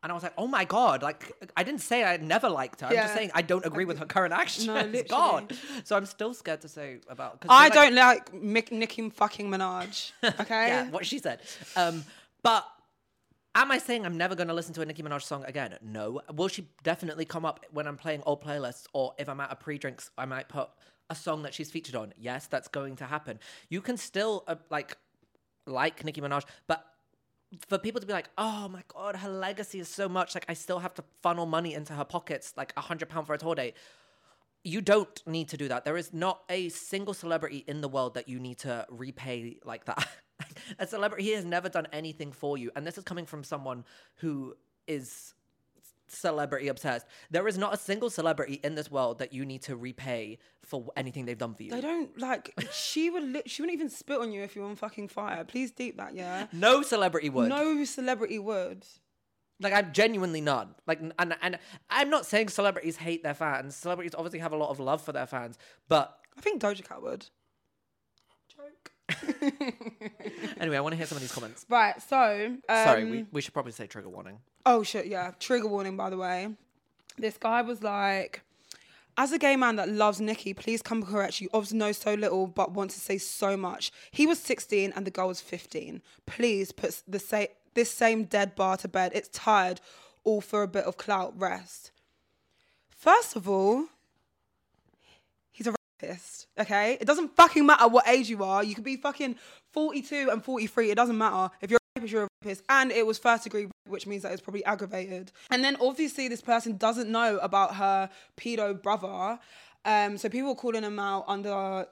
S4: And I was like, oh my God, like, I didn't say I never liked her. I'm just saying I don't agree with her current actions.
S5: No, literally.
S4: God. So I'm still scared to say about...
S5: I don't like Nicki fucking Minaj, okay?
S4: Yeah, what she said. But am I saying I'm never going to listen to a Nicki Minaj song again? No. Will she definitely come up when I'm playing old playlists, or if I'm at a pre-drinks, I might put a song that she's featured on? Yes, that's going to happen. You can still like Nicki Minaj, but for people to be like, oh my God, her legacy is so much, like I still have to funnel money into her pockets, like £100 for a tour date. You don't need to do that. There is not a single celebrity in the world that you need to repay like that. A celebrity has never done anything for you. And this is coming from someone who is celebrity obsessed. There is not a single celebrity in this world that you need to repay for anything they've done for you.
S5: They don't, like, she wouldn't even spit on you if you were on fucking fire. Please deep that, yeah?
S4: No celebrity would.
S5: No celebrity would.
S4: Like, I'm genuinely none. Like, and I'm not saying celebrities hate their fans. Celebrities obviously have a lot of love for their fans, but...
S5: I think Doja Cat would. Joke.
S4: Anyway, I want to hear some of these comments.
S5: Right, so...
S4: Sorry, we should probably say trigger warning.
S5: Oh, shit, yeah. Trigger warning, by the way. This guy was like... As a gay man that loves Nicki, please come correct. You obviously know so little, but want to say so much. He was 16 and the girl was 15. Please put this same dead bar to bed. It's tired, all for a bit of clout. Rest. First of all, he's a rapist, okay? It doesn't fucking matter what age you are. You could be fucking 42 and 43. It doesn't matter. If you're a rapist, you're a rapist. And it was first degree, which means that it's probably aggravated. And then obviously this person doesn't know about her pedo brother. So people were calling him out under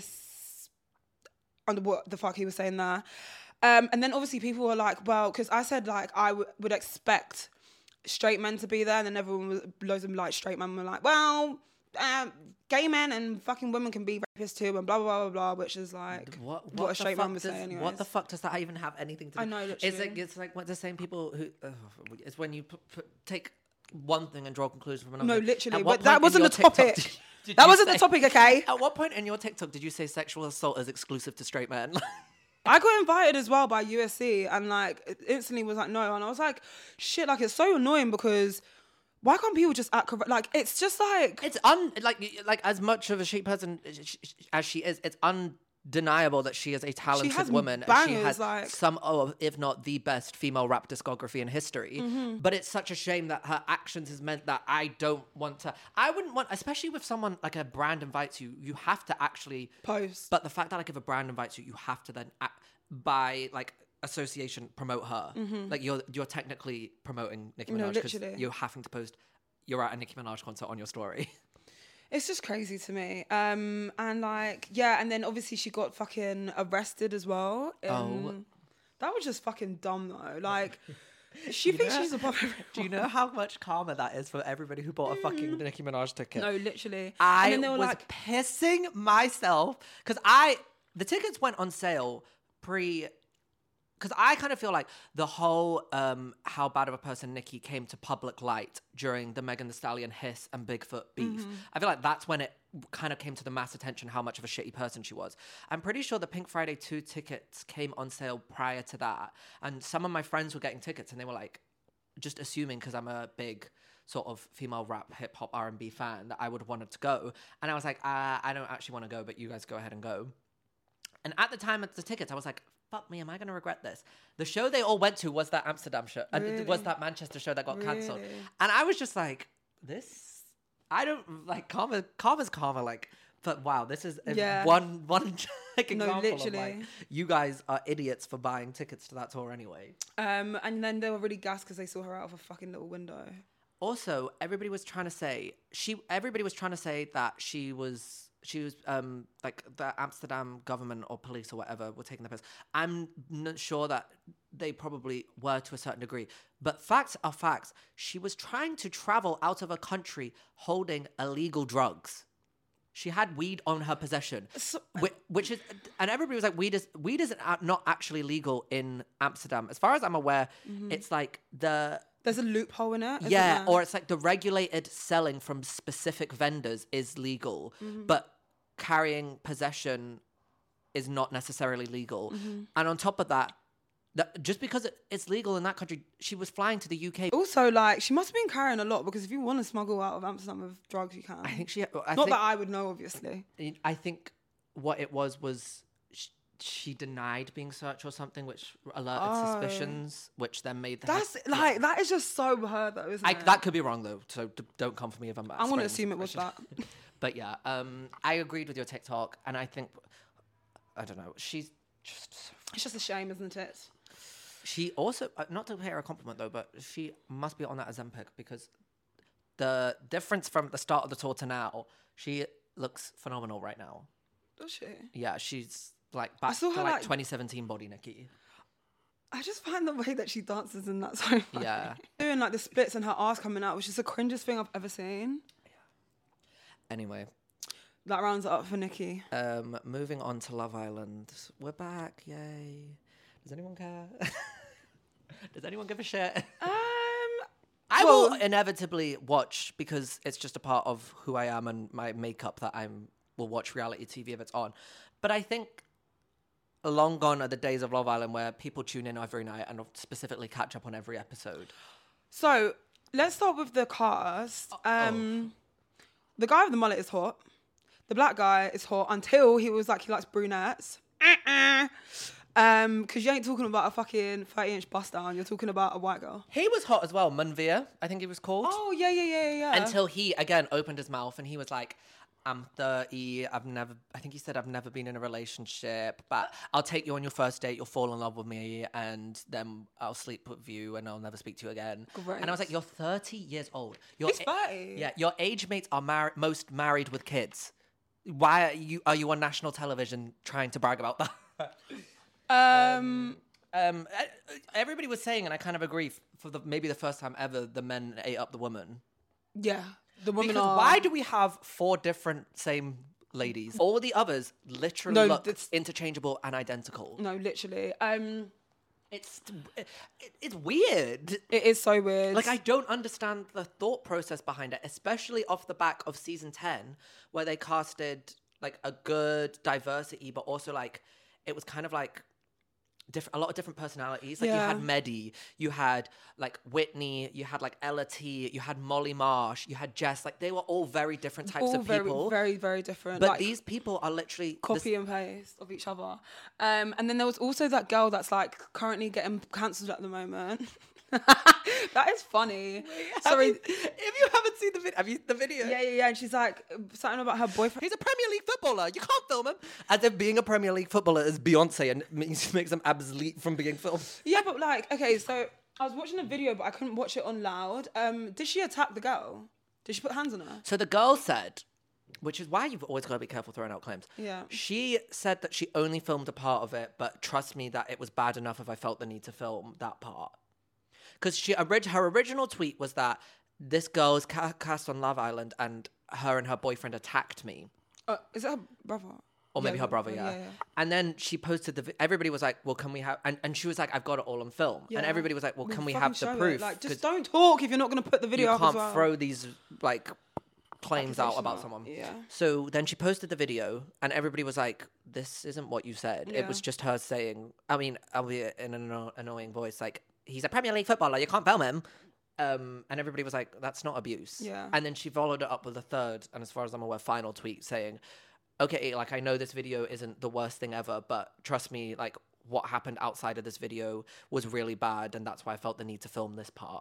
S5: what the fuck he was saying there. And then obviously people were like, well, because I said like I would expect straight men to be there, and then everyone was, loads of like straight men were like, well, gay men and fucking women can be rapists too, and blah blah blah blah blah, which is like what a straight man would say anyway.
S4: What the fuck does that even have anything to do?
S5: I know, literally.
S4: It's like what the same people who it's when you take one thing and draw conclusions from another.
S5: No, literally,
S4: But
S5: that wasn't the topic. That wasn't the topic, okay?
S4: At what point in your TikTok did you say sexual assault is exclusive to straight men?
S5: I got invited as well by USC, and like it instantly was like no, and I was like, shit, like it's so annoying because why can't people just act correct? Like it's just like
S4: it's like as much of a sheep person as she is, it's undeniable that she is a talented woman.
S5: Bangers,
S4: she has
S5: like,
S4: some of, if not the best, female rap discography in history. Mm-hmm. But it's such a shame that her actions has meant that I wouldn't want, especially with someone like a brand invites you, you have to actually
S5: post.
S4: But the fact that like if a brand invites you, you have to then by like association promote her. Mm-hmm. Like you're technically promoting Nicki Minaj because you're having to post you're at a Nicki Minaj concert on your story.
S5: It's just crazy to me. And like, yeah, and then obviously she got fucking arrested as well. That was just fucking dumb though. Like, she thinks she's a popular.
S4: Do you know how much karma that is for everybody who bought a fucking Nicki Minaj ticket?
S5: No, literally.
S4: I
S5: and then they were
S4: was
S5: like
S4: pissing myself because the tickets went on sale because I kind of feel like the whole how bad of a person Nicki came to public light during the Megan Thee Stallion hiss and Bigfoot beef. Mm-hmm. I feel like that's when it kind of came to the mass attention how much of a shitty person she was. I'm pretty sure the Pink Friday 2 tickets came on sale prior to that. And some of my friends were getting tickets and they were like, just assuming because I'm a big sort of female rap, hip hop, R&B fan that I would have wanted to go. And I was like, I don't actually want to go, but you guys go ahead and go. And at the time of the tickets, I was like, fuck me, am I going to regret this? The show they all went to was that Amsterdam show.
S5: Really?
S4: Was that Manchester show that got cancelled.
S5: Really?
S4: And I was just like, I don't, like, karma's karma, like, but wow, this is one like, example of, like, you guys are idiots for buying tickets to that tour anyway. And
S5: then they were really gassed because they saw her out of a fucking little window.
S4: Also, everybody was trying to say that she was like the Amsterdam government or police or whatever were taking the piss. I'm not sure that they probably were to a certain degree, but facts are facts. She was trying to travel out of a country holding illegal drugs. She had weed on her possession, which is, and everybody was like, weed is not actually legal in Amsterdam. As far as I'm aware, it's like
S5: there's a loophole in it.
S4: Yeah, or it's like the regulated selling from specific vendors is legal, but carrying possession is not necessarily legal. And on top of that, Just because it's legal in that country, she was flying to the UK.
S5: Also, like, she must have been carrying a lot because if you want to smuggle out of Amsterdam with drugs, you can.
S4: I think she.
S5: Not that I would know, obviously.
S4: I think what it was she denied being searched or something, which alerted suspicions, which then made the.
S5: That is just so her though, isn't it?
S4: That could be wrong though, so don't come for me if I'm.
S5: I'm gonna assume it was that.
S4: But yeah, I agreed with your TikTok, and I think, I don't know, she's just.
S5: It's just a shame, isn't it?
S4: She also, not to pay her a compliment though, but she must be on that Ozempic because the difference from the start of the tour to now, she looks phenomenal right now.
S5: Does she?
S4: Yeah, she's like back to like 2017 body Nicki.
S5: I just find the way that she dances in that so funny.
S4: Yeah.
S5: Doing like the splits and her ass coming out, which is the cringest thing I've ever seen.
S4: Anyway.
S5: That rounds it up for Nicki.
S4: Moving on to Love Island. We're back, yay. Does anyone care? Does anyone give a shit? I will inevitably watch because it's just a part of who I am and my makeup that will watch reality TV if it's on. But I think long gone are the days of Love Island where people tune in every night and specifically catch up on every episode.
S5: So let's start with the cast. The guy with the mullet is hot. The black guy is hot until he was like he likes brunettes. Because you ain't talking about a fucking 30-inch bust down. You're talking about a white girl.
S4: He was hot as well. Manveer, I think he was called.
S5: Oh, yeah.
S4: Until he, again, opened his mouth and he was like, I'm 30. I think he said, I've never been in a relationship, but I'll take you on your first date. You'll fall in love with me and then I'll sleep with you and I'll never speak to you again.
S5: Great.
S4: And I was like, you're 30 years old.
S5: He's 30.
S4: Yeah, your age mates are most married with kids. Why are you on national television trying to brag about that? Everybody was saying, and I kind of agree, for maybe the first time ever, the men ate up the woman.
S5: Yeah, the women
S4: because why do we have 4 different same ladies? All the others literally look interchangeable and identical.
S5: No, literally.
S4: It's weird.
S5: It is so weird.
S4: Like, I don't understand the thought process behind it, especially off the back of season 10, where they casted like a good diversity, but also like it was kind of like a lot of different personalities. Like you had Mehdi, you had like Whitney, you had like Ella T, you had Molly Marsh, you had Jess. Like they were all very different types of people.
S5: Very, very different.
S4: But
S5: like,
S4: these people are literally
S5: copy and paste of each other. And then there was also that girl that's like currently getting cancelled at the moment. That is funny. Sorry,
S4: if you haven't seen the video, have you the video?
S5: Yeah. And she's like something about her boyfriend.
S4: He's a Premier League footballer. You can't film him. As if being a Premier League footballer is Beyonce and makes them obsolete from being filmed.
S5: Yeah, but like, okay, so I was watching a video, but I couldn't watch it on loud. Did she attack the girl? Did she put hands on her?
S4: So the girl said, which is why you've always got to be careful throwing out claims.
S5: Yeah.
S4: She said that she only filmed a part of it, but trust me that it was bad enough if I felt the need to film that part. Because her original tweet was that this girl is cast on Love Island and her boyfriend attacked me.
S5: Is it her brother?
S4: Or maybe her brother, yeah. And then she posted everybody was like, well, can we have... And she was like, I've got it all on film. Yeah. And everybody was like, well, can we have the proof?
S5: Like, just don't talk if you're not going to put the video up as well.
S4: You can't throw these, like, claims out about someone.
S5: Yeah.
S4: So then she posted the video and everybody was like, this isn't what you said.
S5: Yeah.
S4: It was just her saying, I mean, albeit in an annoying voice, like, he's a Premier League footballer, you can't film him. And everybody was like, that's not abuse.
S5: Yeah.
S4: And then she followed it up with a third, and as far as I'm aware, final tweet saying, okay, like, I know this video isn't the worst thing ever, but trust me, like, what happened outside of this video was really bad, and that's why I felt the need to film this part.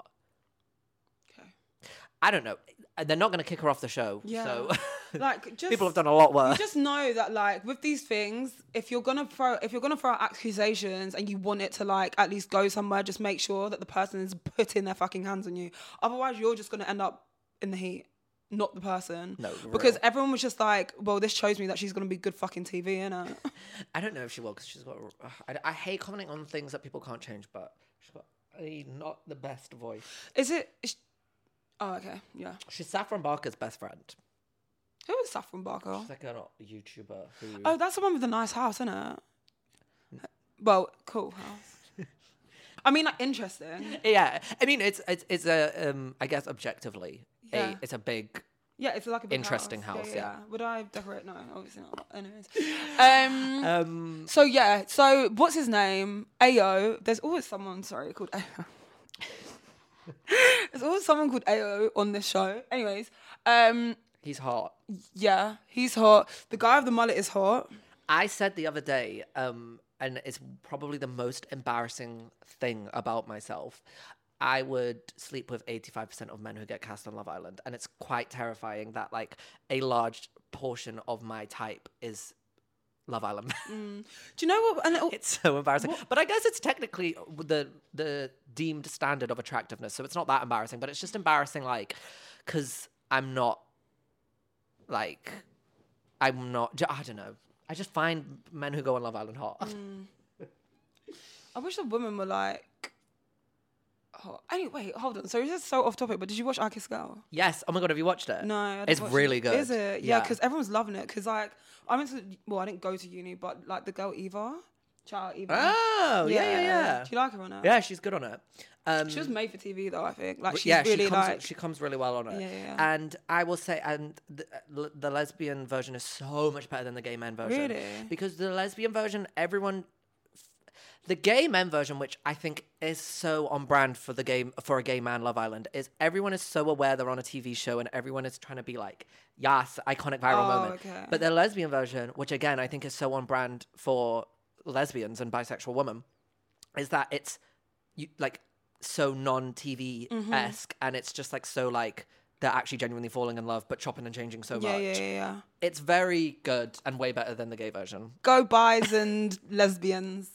S5: Okay.
S4: I don't know. They're not going to kick her off the show. Yeah. So
S5: like, just,
S4: people have done a lot worse.
S5: You just know that, like, with these things, if you're gonna throw out accusations and you want it to like at least go somewhere, just make sure that the person is putting their fucking hands on you. Otherwise, you're just gonna end up in the heat, not the person.
S4: No,
S5: because everyone was just like, well, this shows me that she's gonna be good fucking TV, innit?
S4: I don't know if she will, because she's got. I hate commenting on things that people can't change, but she's got not the best voice.
S5: Oh, okay, yeah.
S4: She's Saffron Barker's best friend.
S5: Who is Saffron Barker?
S4: She's like a YouTuber who...
S5: Oh, that's the one with the nice house, isn't it? Well, cool house. I mean, like, interesting.
S4: Yeah, I mean, it's a, I guess objectively, it's a big
S5: Yeah, it's like a big
S4: interesting house, yeah.
S5: Would I decorate? No, obviously not. Anyways. So yeah, so what's his name? Ayo. There's always someone, called Ayo. There's always someone called Ayo on this show. Anyways,
S4: He's hot.
S5: yeah, he's hot. The guy with the mullet is hot.
S4: I said the other day, and it's probably the most embarrassing thing about myself. I would sleep with 85% of men who get cast on Love Island. And it's quite terrifying that, like, a large portion of my type is Love Island.
S5: Do you know what? And
S4: It's so embarrassing. But I guess it's technically the deemed standard of attractiveness. So it's not that embarrassing. But it's just embarrassing, like, because I'm not, like, I don't know. I just find men who go on Love Island hot.
S5: I wish the women were like... Oh, anyway, hold on. So this is so off topic, but did you watch I Kiss Girl?
S4: Yes. Oh my God, have you watched it?
S5: No, I didn't
S4: It's
S5: watch
S4: really
S5: it.
S4: good.
S5: Is it? Yeah, because everyone's loving it. Because like, I didn't go to uni, but like the girl Eva, shout out Eva.
S4: Oh, yeah.
S5: Do you like her on it?
S4: Yeah, she's good on it.
S5: She was made for TV though, I think. Like she's
S4: yeah,
S5: really
S4: she comes really well on it.
S5: Yeah.
S4: And I will say, the lesbian version is so much better than the gay men version.
S5: Really?
S4: Because the lesbian version, the gay men version, which I think is so on brand for a gay man Love Island, is everyone is so aware they're on a TV show and everyone is trying to be like, yes, iconic viral moment.
S5: Okay.
S4: But the lesbian version, which again I think is so on brand for lesbians and bisexual women, is that it's like so non-TV-esque and it's just like so like they're actually genuinely falling in love but chopping and changing so much.
S5: Yeah.
S4: It's very good and way better than the gay version.
S5: Go bis and lesbians.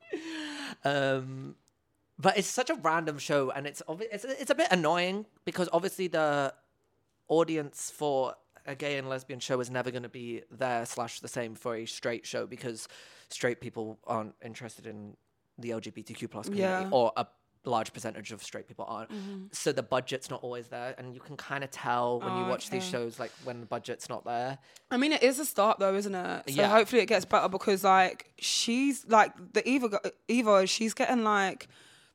S4: But it's such a random show, and it's a bit annoying because obviously the audience for a gay and lesbian show is never going to be there / the same for a straight show because straight people aren't interested in the LGBTQ plus community, or a large percentage of straight people aren't. So the budget's not always there, and you can kind of tell when you watch these shows, like when the budget's not there.
S5: I mean, it is a start though, isn't it? So
S4: Yeah.
S5: hopefully it gets better because like she's like the Eva, she's getting like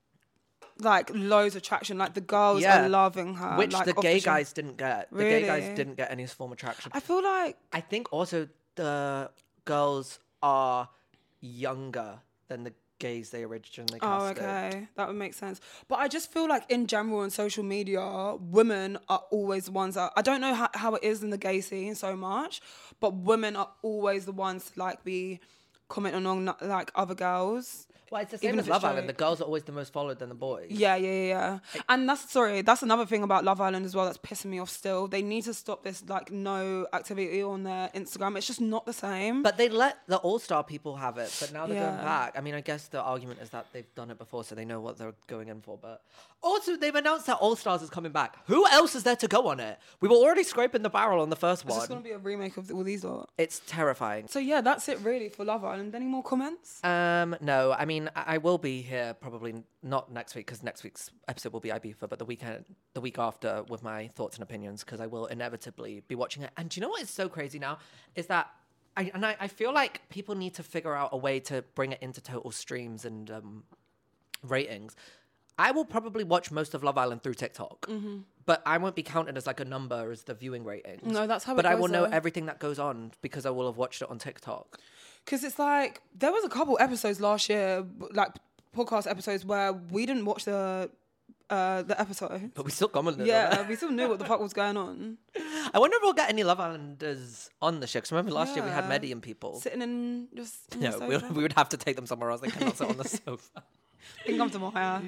S5: loads of traction. Like the girls are loving her,
S4: which
S5: like,
S4: the
S5: off
S4: gay
S5: show.
S4: guys didn't get. The
S5: Really?
S4: gay guys didn't get any form of traction.
S5: I feel like
S4: I think also the girls are younger than the gays they originally casted.
S5: okay, that would make sense. But I just feel like in general on social media, women are always the ones that I don't know how it is in the gay scene so much, but women are always the ones to like be commenting on like other girls.
S4: Well, it's the same
S5: Even
S4: as
S5: if it's
S4: Love Island.
S5: straight.
S4: The girls are always the most followed than the boys.
S5: Yeah. And that's another thing about Love Island as well that's pissing me off still. They need to stop this like no activity on their Instagram. It's just not the same.
S4: But they let the All-Star people have it, but now they're
S5: Yeah.
S4: going back. I mean, I guess the argument is that they've done it before, so they know what they're going in for. But also, they've announced that All-Stars is coming back. Who else is there to go on it? We were already scraping the barrel on the first
S5: It's just
S4: one.
S5: gonna be a remake of all these lot.
S4: It's terrifying.
S5: So yeah, that's it really for Love Island. Any more comments?
S4: No, I mean, I will be here probably not next week because next week's episode will be Ibiza, but the week after with my thoughts and opinions because I will inevitably be watching it. And do you know what is so crazy now is that I feel like people need to figure out a way to bring it into total streams and ratings. I will probably watch most of Love Island through TikTok, but I won't be counted as like a number as the viewing ratings.
S5: No, that's how it
S4: But I
S5: goes,
S4: will know
S5: though.
S4: everything that goes on because I will have watched it on TikTok.
S5: Because it's like there was a couple episodes last year, like podcast episodes, where we didn't watch the episode.
S4: But we still commented on
S5: Yeah,
S4: it.
S5: we still knew what the fuck was going on.
S4: I wonder if we'll get any Love Islanders on the show. Because remember last year we had
S5: Yeah.
S4: Medi and people.
S5: Sitting in just on
S4: No,
S5: the
S4: we
S5: sofa.
S4: would have to take them somewhere else. They cannot sit on the sofa.
S5: Can come to my house.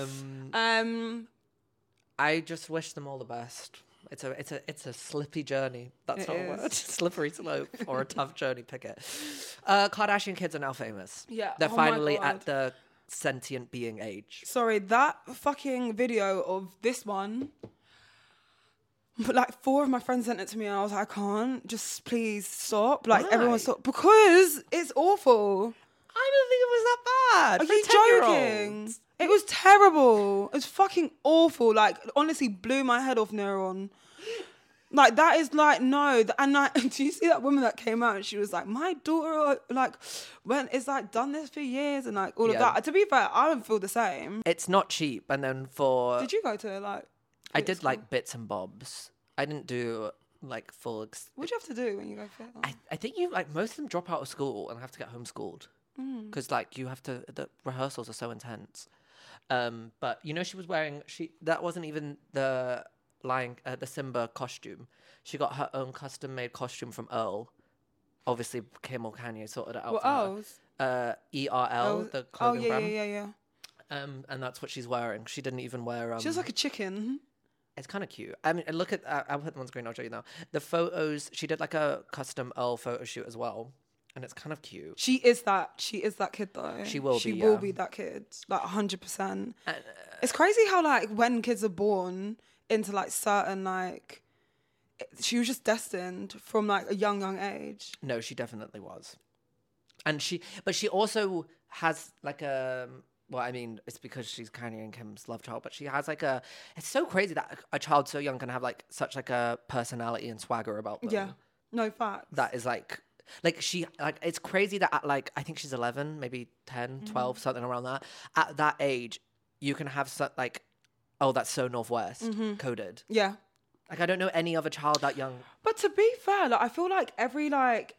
S4: I just wish them all the best. It's a slippy journey. That's
S5: It
S4: not a word.
S5: is.
S4: Slippery slope or a tough journey. Pick it. Kardashian kids are now famous.
S5: Yeah,
S4: they're
S5: oh my
S4: finally
S5: God.
S4: at the sentient being age.
S5: Sorry, that fucking video of this one. But like 4 of my friends sent it to me and I was like, I can't. Just please stop. Like
S4: Why?
S5: everyone stop. Because it's awful.
S4: I don't think it was that bad.
S5: Are
S4: for
S5: you
S4: 10-year-olds.
S5: joking? It was terrible. It was fucking awful. Like, honestly, blew my head off, Neuron. Like, that is like, no. And like, do you see that woman that came out and she was like, my daughter, like, it's like done this for years and like all of
S4: Yeah.
S5: that. To be fair, I don't feel the same.
S4: It's not cheap. And then for
S5: Did you go to like...
S4: I did like bits and bobs. I didn't do like full.
S5: What do you have to do when you go theatre?
S4: I think you like most of them drop out of school and have to get homeschooled because like you have to. The rehearsals are so intense. But you know, she was wearing that wasn't even the the Simba costume. She got her own custom made costume from Earl. Obviously, Kim or Kanye sorted it out.
S5: What
S4: for her.
S5: else?
S4: ERL, the clothing brand.
S5: yeah.
S4: And that's what she's wearing. She didn't even wear.
S5: She looks like a chicken.
S4: It's kind of cute. I mean, look at. I'll put them on screen. I'll show you now. The photos. She did like a custom Earl photo shoot as well, and it's kind of cute.
S5: She is that kid though.
S4: She will be.
S5: She
S4: yeah.
S5: will be that kid. Like 100%. It's crazy how like when kids are born into like certain like. She was just destined from like a young age.
S4: No, she definitely was. And but she also has like a, well, I mean, it's because she's Kanye and Kim's love child, but she has like it's so crazy that a child so young can have like such like a personality and swagger about them.
S5: Yeah. No facts.
S4: That is like she, like, it's crazy that at like, I think she's 11, maybe 10, 12, something around that. At that age, you can have like, oh, that's so Northwest coded.
S5: Yeah.
S4: Like, I don't know any other child that young.
S5: But to be fair, like I feel like every like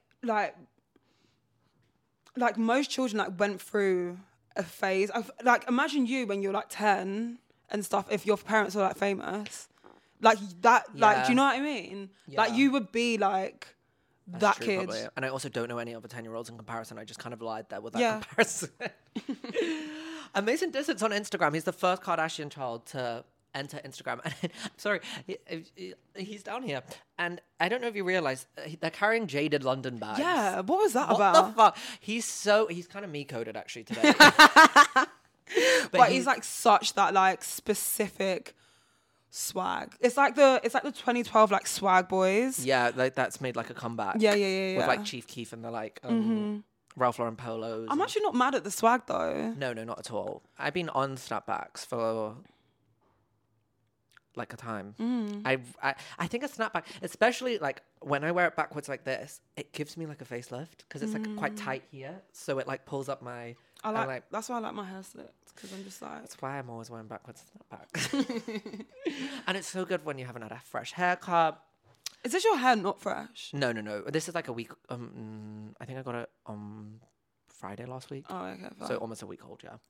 S5: most children like went through a phase. Like imagine you when you're like 10 and stuff. If your parents were like famous, like that, like do you know what I mean?
S4: Yeah.
S5: Like you would be like
S4: That's
S5: that
S4: true,
S5: kid.
S4: probably. And I also don't know any other 10-year-olds in comparison. I just kind of lied there with that comparison. Amazing Distance on Instagram. He's the first Kardashian child to enter Instagram. And I'm sorry, he's down here. And I don't know if you realize, they're carrying Jaded London bags.
S5: Yeah, what was that
S4: what
S5: about?
S4: the fuck? He's kind of me-coded actually today.
S5: but he's like such that like specific swag. It's like the 2012 like swag boys.
S4: Yeah, like that's made like a comeback.
S5: Yeah.
S4: With like Chief Keef and the like Ralph Lauren polos.
S5: I'm actually not mad at the swag though.
S4: No, not at all. I've been on snapbacks for like a time. I think a snapback, especially like when I wear it backwards like this, it gives me like a facelift because it's like quite tight here, so it like pulls up my.
S5: That's why I like my hair slicked because I'm just like.
S4: That's why I'm always wearing backwards snapbacks. And it's so good when you haven't had a fresh haircut.
S5: Is this your hair not fresh?
S4: No. This is like a week. I think I got it on Friday last week.
S5: Oh, okay. Fine.
S4: So almost a week old, yeah.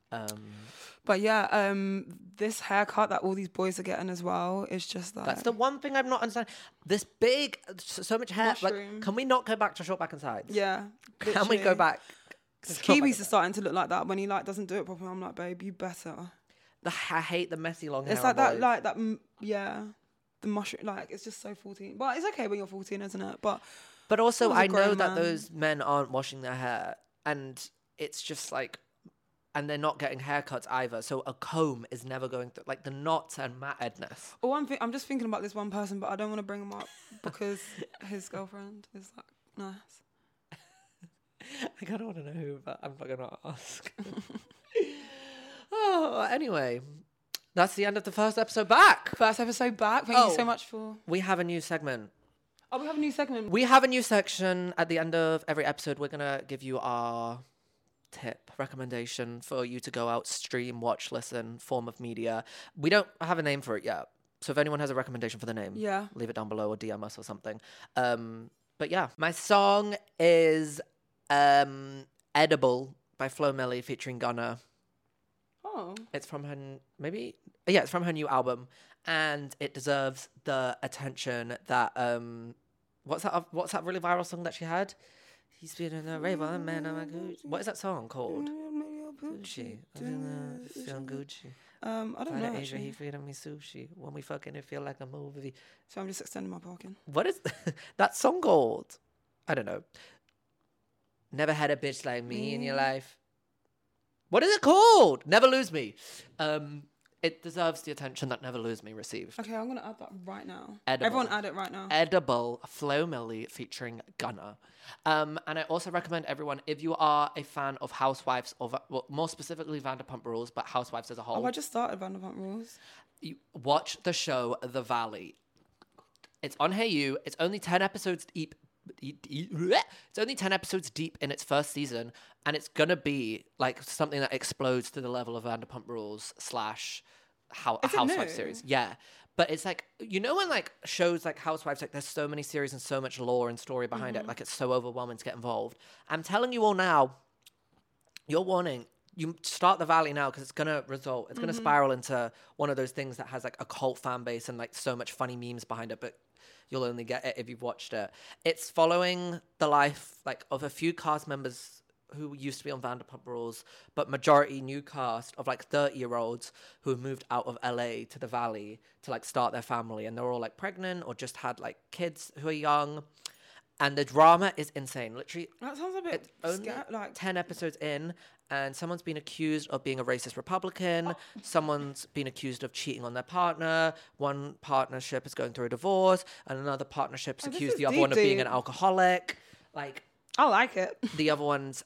S5: But yeah, this haircut that all these boys are getting as well is just like.
S4: That's the one thing I'm not understanding. This big, so much hair.
S5: Mushroom.
S4: Like, can we not go back to short back and sides?
S5: Yeah.
S4: Can we go back?
S5: Kiwis are starting to look like that when he like doesn't do it properly. I'm like, babe, you better.
S4: I hate the messy long hair.
S5: It's like that, yeah. The mushroom, like it's just so 14. But it's okay when you're 14, isn't it? But
S4: also, I know that
S5: man.
S4: those men aren't washing their hair, and it's just like, and they're not getting haircuts either. So a comb is never going through like the knots and mattedness.
S5: Oh, I'm just thinking about this one person, but I don't want to bring him up because his girlfriend is like nice.
S4: I kind of want to know who, but I'm not gonna ask. Oh, anyway. That's the end of the first episode back.
S5: First episode back. Thank you so much for.
S4: We have a new segment.
S5: Oh, we have a new segment.
S4: We have a new section at the end of every episode. We're going to give you our tip, recommendation for you to go out, stream, watch, listen, form of media. We don't have a name for it yet. So if anyone has a recommendation for the name, leave it down below or DM us or something. But yeah, my song is Edible by Flo Milli featuring Gunna.
S5: Oh.
S4: It's from her, it's from her new album, and it deserves the attention that, what's that really viral song that she had? He's been in a rave, man, I'm a Gucci. What is that song called? Gucci. Feeling Gucci.
S5: I don't know.
S4: Asia, he feeding me sushi. When we fucking, it feel like a movie.
S5: So I'm just extending my parking.
S4: What is that song called? I don't know. Never had a bitch like me in your life. What is it called? Never Lose Me. It deserves the attention that Never Lose Me received.
S5: Okay, I'm going to add that right now.
S4: Edible.
S5: Everyone add it right now.
S4: Edible, Flo Milli featuring Gunna. And I also recommend everyone, if you are a fan of Housewives, or more specifically Vanderpump Rules, but Housewives as a whole.
S5: Oh, I just started Vanderpump Rules.
S4: You watch the show The Valley. It's on Hey You. It's only 10 episodes deep. It's only 10 episodes deep in its first season, and it's gonna be like something that explodes to the level of Vanderpump Rules / Housewives series. Yeah, But it's like, you know, when like shows like Housewives, like there's so many series and so much lore and story behind it, like it's so overwhelming to get involved. I'm telling you all now, you're warning. You start the Valley now because it's gonna spiral into one of those things that has like a cult fan base and like so much funny memes behind it, but you'll only get it if you've watched it. It's following the life like of a few cast members who used to be on Vanderpump Rules, but majority new cast of like 30-year-olds who have moved out of LA to the Valley to like start their family, and they're all like pregnant or just had like kids who are young. And the drama is insane. Literally,
S5: That sounds a bit
S4: only
S5: like
S4: 10 episodes in, and someone's been accused of being a racist Republican. Someone's been accused of cheating on their partner. One partnership is going through a divorce, and another partnership's
S5: this
S4: accused
S5: is
S4: the other one of being
S5: deep.
S4: an alcoholic. Like,
S5: I like it.
S4: the other one's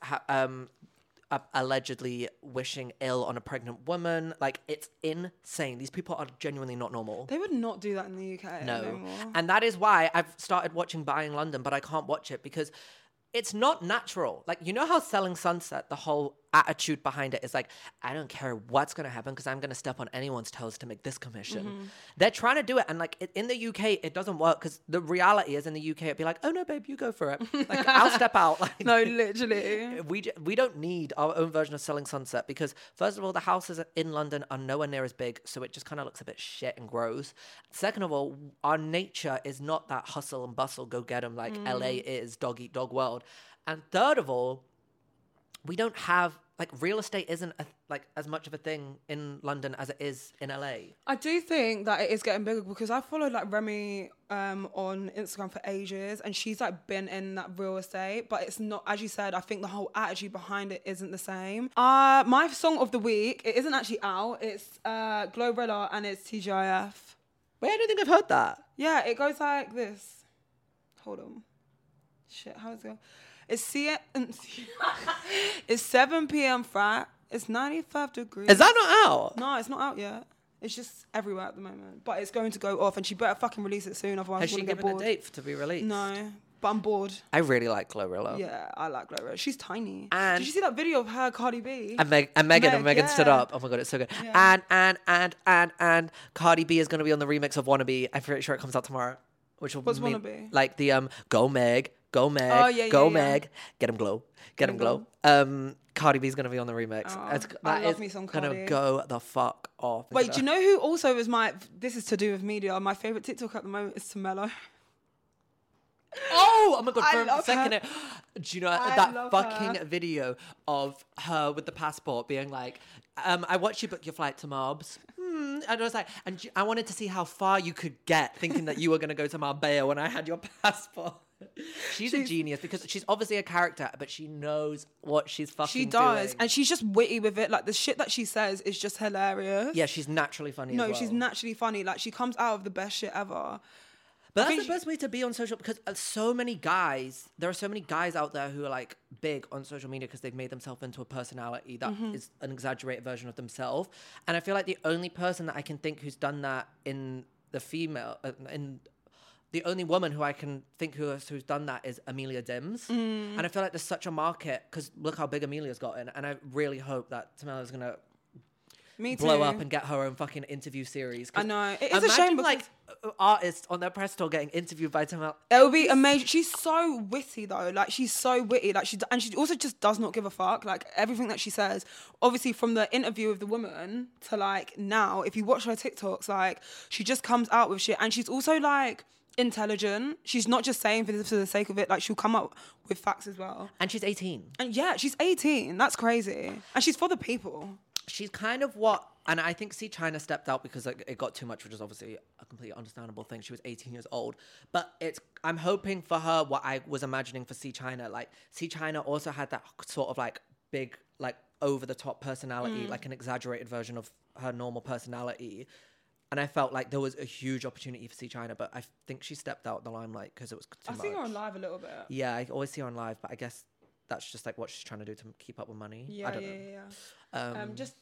S4: allegedly wishing ill on a pregnant woman. Like, it's insane. These people are genuinely not normal.
S5: They would not do that in the UK
S4: No.
S5: anymore.
S4: And that is why I've started watching Buying London, but I can't watch it because it's not natural. Like, you know how Selling Sunset, the whole attitude behind it is like, I don't care what's going to happen because I'm going to step on anyone's toes to make this commission. They're trying to do it. And like in the UK, it doesn't work because the reality is in the UK, it'd be like, oh no, babe, you go for it. Like, I'll step out. Like,
S5: No, literally.
S4: we don't need our own version of Selling Sunset because, first of all, the houses in London are nowhere near as big, so it just kind of looks a bit shit and gross. Second of all, our nature is not that hustle and bustle, go get 'em like LA is, dog eat dog world. And third of all, we don't have, like, real estate isn't like as much of a thing in London as it is in LA.
S5: I do think that it is getting bigger because I followed like Remy on Instagram for ages, and she's like been in that real estate, but it's not, as you said, I think the whole attitude behind it isn't the same. My song of the week, it isn't actually out. It's Glorilla and it's TGIF.
S4: Wait, I don't think I've heard that.
S5: Yeah, it goes like this. Hold on. Shit, how does it go? It's 7 p.m. frat. It's 95 degrees.
S4: Is that not out?
S5: No, it's not out yet. It's just everywhere at the moment. But it's going to go off, and she better fucking release it soon, otherwise
S4: Has
S5: I'm
S4: she
S5: going to get
S4: given a
S5: bored.
S4: date to be released?
S5: No, but I'm bored.
S4: I really like Glorilla.
S5: Yeah, I like Glorilla. She's tiny.
S4: And-
S5: Did you see that video of her, Cardi B?
S4: And Megan stood
S5: yeah.
S4: up. Oh my god, it's so good. And Cardi B is going to be on the remix of Wannabe. I'm pretty sure it comes out tomorrow. Which will
S5: What's
S4: mean,
S5: Wannabe?
S4: Like the Go Meg, Go Meg,
S5: Oh, yeah,
S4: Go
S5: yeah, yeah.
S4: Meg, Get 'em glow, Get 'em glow. Cardi B's going to be on the remix.
S5: Oh, I love me some
S4: Gonna
S5: Cardi.
S4: go the fuck off. It's
S5: Wait,
S4: gonna-
S5: do you know who also is this is to do with media, my favourite TikTok at the moment is Tamello.
S4: Oh my god!
S5: I
S4: For a
S5: love
S4: second,
S5: her.
S4: do you know
S5: I
S4: that
S5: love
S4: fucking
S5: her.
S4: video of her with the passport being like, "I watched you book your flight to Marbs." And I was like, I wanted to see how far you could get, thinking that you were going to go to Marbella when I had your passport. She's a genius because she's obviously a character, but she knows what she's fucking
S5: She does,
S4: doing.
S5: and she's just witty with it. Like the shit that she says is just hilarious.
S4: Yeah, she's naturally funny.
S5: No,
S4: as well.
S5: she's naturally funny. Like she comes out of the best shit ever.
S4: But
S5: I
S4: that's
S5: think
S4: the best way to be on social because there are so many guys out there who are like big on social media because they've made themselves into a personality that is an exaggerated version of themselves. And I feel like the only person that I can think who's done that in the female, the only woman who I can think who's done that is Amelia Dims. And I feel like there's such a market because look how big Amelia's gotten. And I really hope that Tamella's going to
S5: Me too.
S4: blow up and get her own fucking interview series. 'Cause
S5: I know. It is a shame because
S4: like artists on their press tour getting interviewed by Tamela.
S5: it would be amazing. She's so witty though. Like she's so witty. Like and she also just does not give a fuck. Like everything that she says. Obviously, from the interview with the woman to like now, if you watch her TikToks, like she just comes out with shit, and she's also like intelligent. She's not just saying for the sake of it. Like she'll come up with facts as well.
S4: And she's 18.
S5: And yeah, she's 18. That's crazy. And she's for the people.
S4: She's kind of what, and I think C China stepped out because it got too much, which is obviously a completely understandable thing. She was 18 years old, but I'm hoping for her what I was imagining for C China. Like C China also had that sort of like big, like over the top personality, like an exaggerated version of her normal personality. And I felt like there was a huge opportunity for C China, but I think she stepped out the limelight because it was too
S5: I
S4: much.
S5: see her on live a little bit.
S4: Yeah, I always see her on live, but I guess that's just like what she's trying to do to keep up with money. I
S5: Yeah,
S4: don't
S5: yeah,
S4: know.
S5: yeah. Just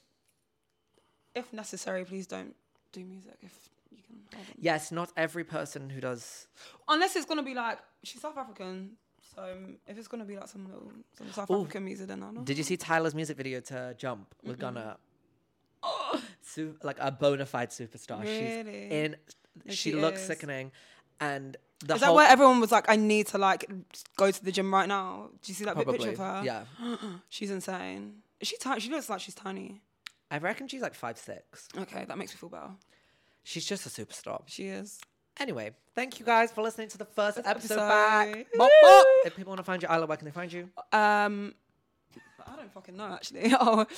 S5: if necessary, please don't do music if you can. Hold on.
S4: Yes, not every person who does.
S5: Unless it's gonna be like she's South African, so if it's gonna be like some South African music, then I know.
S4: Did you see Tyler's music video to Jump with Gunna? Oh, like a bona fide superstar.
S5: Really?
S4: She's She looks sickening. And
S5: is that why everyone was like, I need to like go to the gym right now? Do you see that big picture of her?
S4: Yeah.
S5: She's insane. Is she tiny? She looks like she's tiny.
S4: I reckon she's like 5'6".
S5: Okay, that makes me feel better.
S4: She's just a superstar.
S5: She is.
S4: Anyway, thank you guys for listening to the first episode back.
S5: Woo!
S4: Bop, bop. If people want to find you, Isla, where can they find you?
S5: I don't fucking know actually.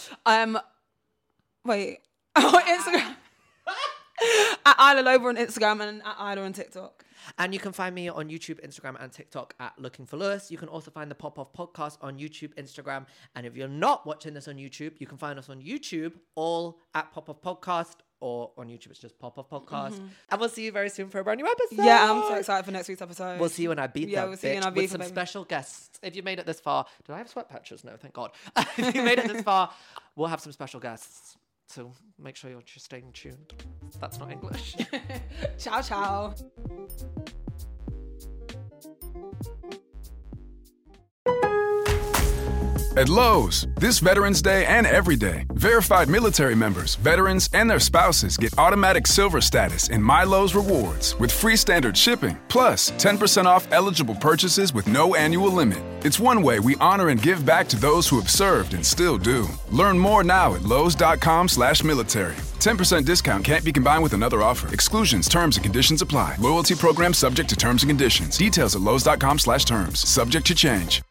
S5: Wait. Instagram. At Isla Loba on Instagram and at Isla on TikTok.
S4: And you can find me on YouTube, Instagram, and TikTok at Looking for Lewis. You can also find the Pop Off Podcast on YouTube, Instagram. And if you're not watching this on YouTube, you can find us on YouTube, all at Pop Off Podcast, or on YouTube, it's just Pop Off Podcast. And we'll see you very soon for a brand new episode.
S5: Yeah, I'm so excited for next week's episode.
S4: We'll see you in Ibiza,
S5: Yeah, we'll see you in Ibiza,
S4: with some
S5: baby.
S4: special guests. If you made it this far, do I have sweat patches? No, thank God. If you made it this far, we'll have some special guests. So make sure you're just staying tuned. That's not English.
S5: Ciao, ciao.
S3: At Lowe's, this Veterans Day and every day, verified military members, veterans, and their spouses get automatic silver status in My Lowe's Rewards with free standard shipping, plus 10% off eligible purchases with no annual limit. It's one way we honor and give back to those who have served and still do. Learn more now at lowes.com/military. 10% discount can't be combined with another offer. Exclusions, terms, and conditions apply. Loyalty program subject to terms and conditions. Details at lowes.com/terms. Subject to change.